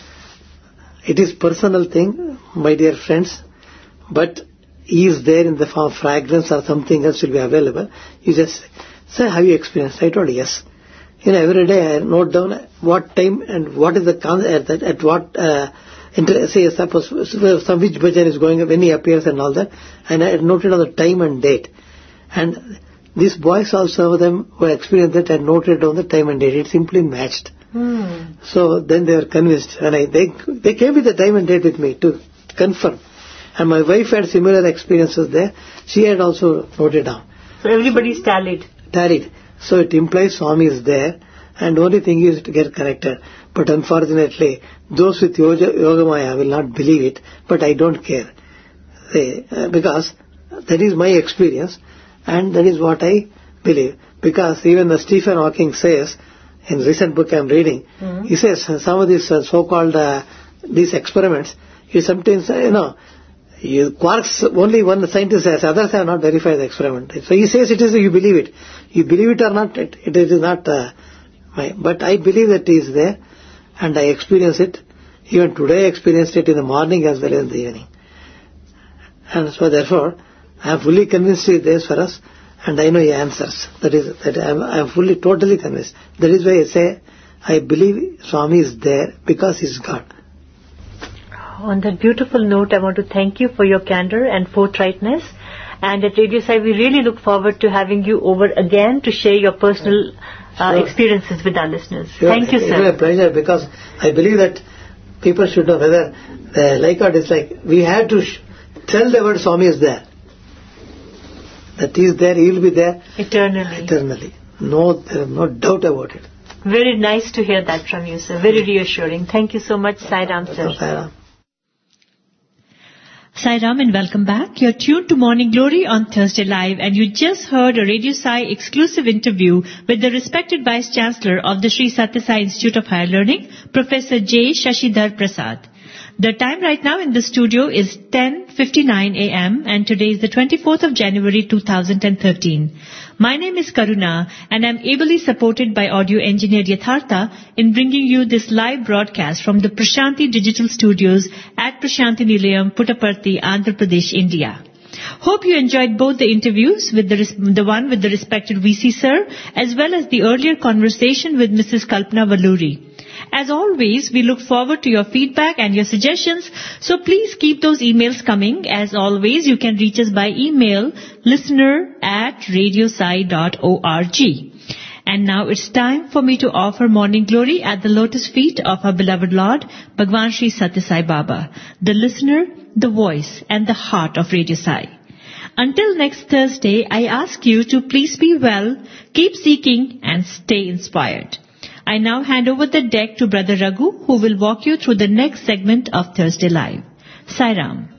it is personal thing, my dear friends, but he is there in the form of fragrance or something else will be available. You just, sir, have you experienced? I told yes. You know, every day I note down what time and what is the, con- at, at, at what, uh, Inter- say suppose some which bhajan is going when he appears and all that, and I noted on the time and date, and these boys also them who experienced that and noted down the time and date. It simply matched. Hmm. So then they were convinced, and I they they came with the time and date with me to confirm. And my wife had similar experiences there. She had also noted down. So everybody's tallied. Tallied. So it implies Swami is there, and only thing is to get connected. But unfortunately, those with yoga, Yogamaya will not believe it, but I don't care. They, uh, because that is my experience, and that is what I believe. Because even the Stephen Hawking says, in recent book I am reading, mm-hmm. he says some of these uh, so-called, uh, these experiments, you sometimes, uh, you know, you, quarks, only one scientist says, others have not verified the experiment. So he says it is, you believe it. You believe it or not, it, it is not, uh, my, but I believe that it is there. And I experience it. Even today I experienced it in the morning as well as in the evening. And so therefore, I am fully convinced it is there for us, and I know the answers. That is, that I am, I am fully, totally convinced. That is why I say, I believe Swami is there because he is God. On that beautiful note, I want to thank you for your candor and forthrightness. And at Radio Sai, we really look forward to having you over again to share your personal uh, sure. experiences with our listeners. Sure. Thank you, sir. It was a pleasure, because I believe that people should know whether they like or dislike. We have to sh- tell the word Swami is there. That he is there, he will be there. Eternally. Eternally. No, there is no doubt about it. Very nice to hear that from you, sir. Very reassuring. Thank you so much, Sai Ram, sir. Sai Ram. Sai Ram, and welcome back. You're tuned to Morning Glory on Thursday Live, and you just heard a Radio Sai exclusive interview with the respected Vice Chancellor of the Sri Sathya Sai Institute of Higher Learning, Professor J. Shashidhar Prasad. The time right now in the studio is ten fifty-nine a.m. and today is the twenty-fourth of January two thousand thirteen. My name is Karuna and I am ably supported by audio engineer Yathartha in bringing you this live broadcast from the Prashanti Digital Studios at Prashanti Nilayam, Puttaparthi, Andhra Pradesh, India. Hope you enjoyed both the interviews with the, res- the one with the respected V C sir as well as the earlier conversation with Missus Kalpana Valluri. As always, we look forward to your feedback and your suggestions, so please keep those emails coming. As always, you can reach us by email listener at radiosai dot org. And now it's time for me to offer morning glory at the lotus feet of our beloved Lord, Bhagwan Sri Satya Sai Baba, the listener, the voice and the heart of Radio Sai. Until next Thursday, I ask you to please be well, keep seeking and stay inspired. I now hand over the deck to Brother Raghu, who will walk you through the next segment of Thursday Live. Sai Ram.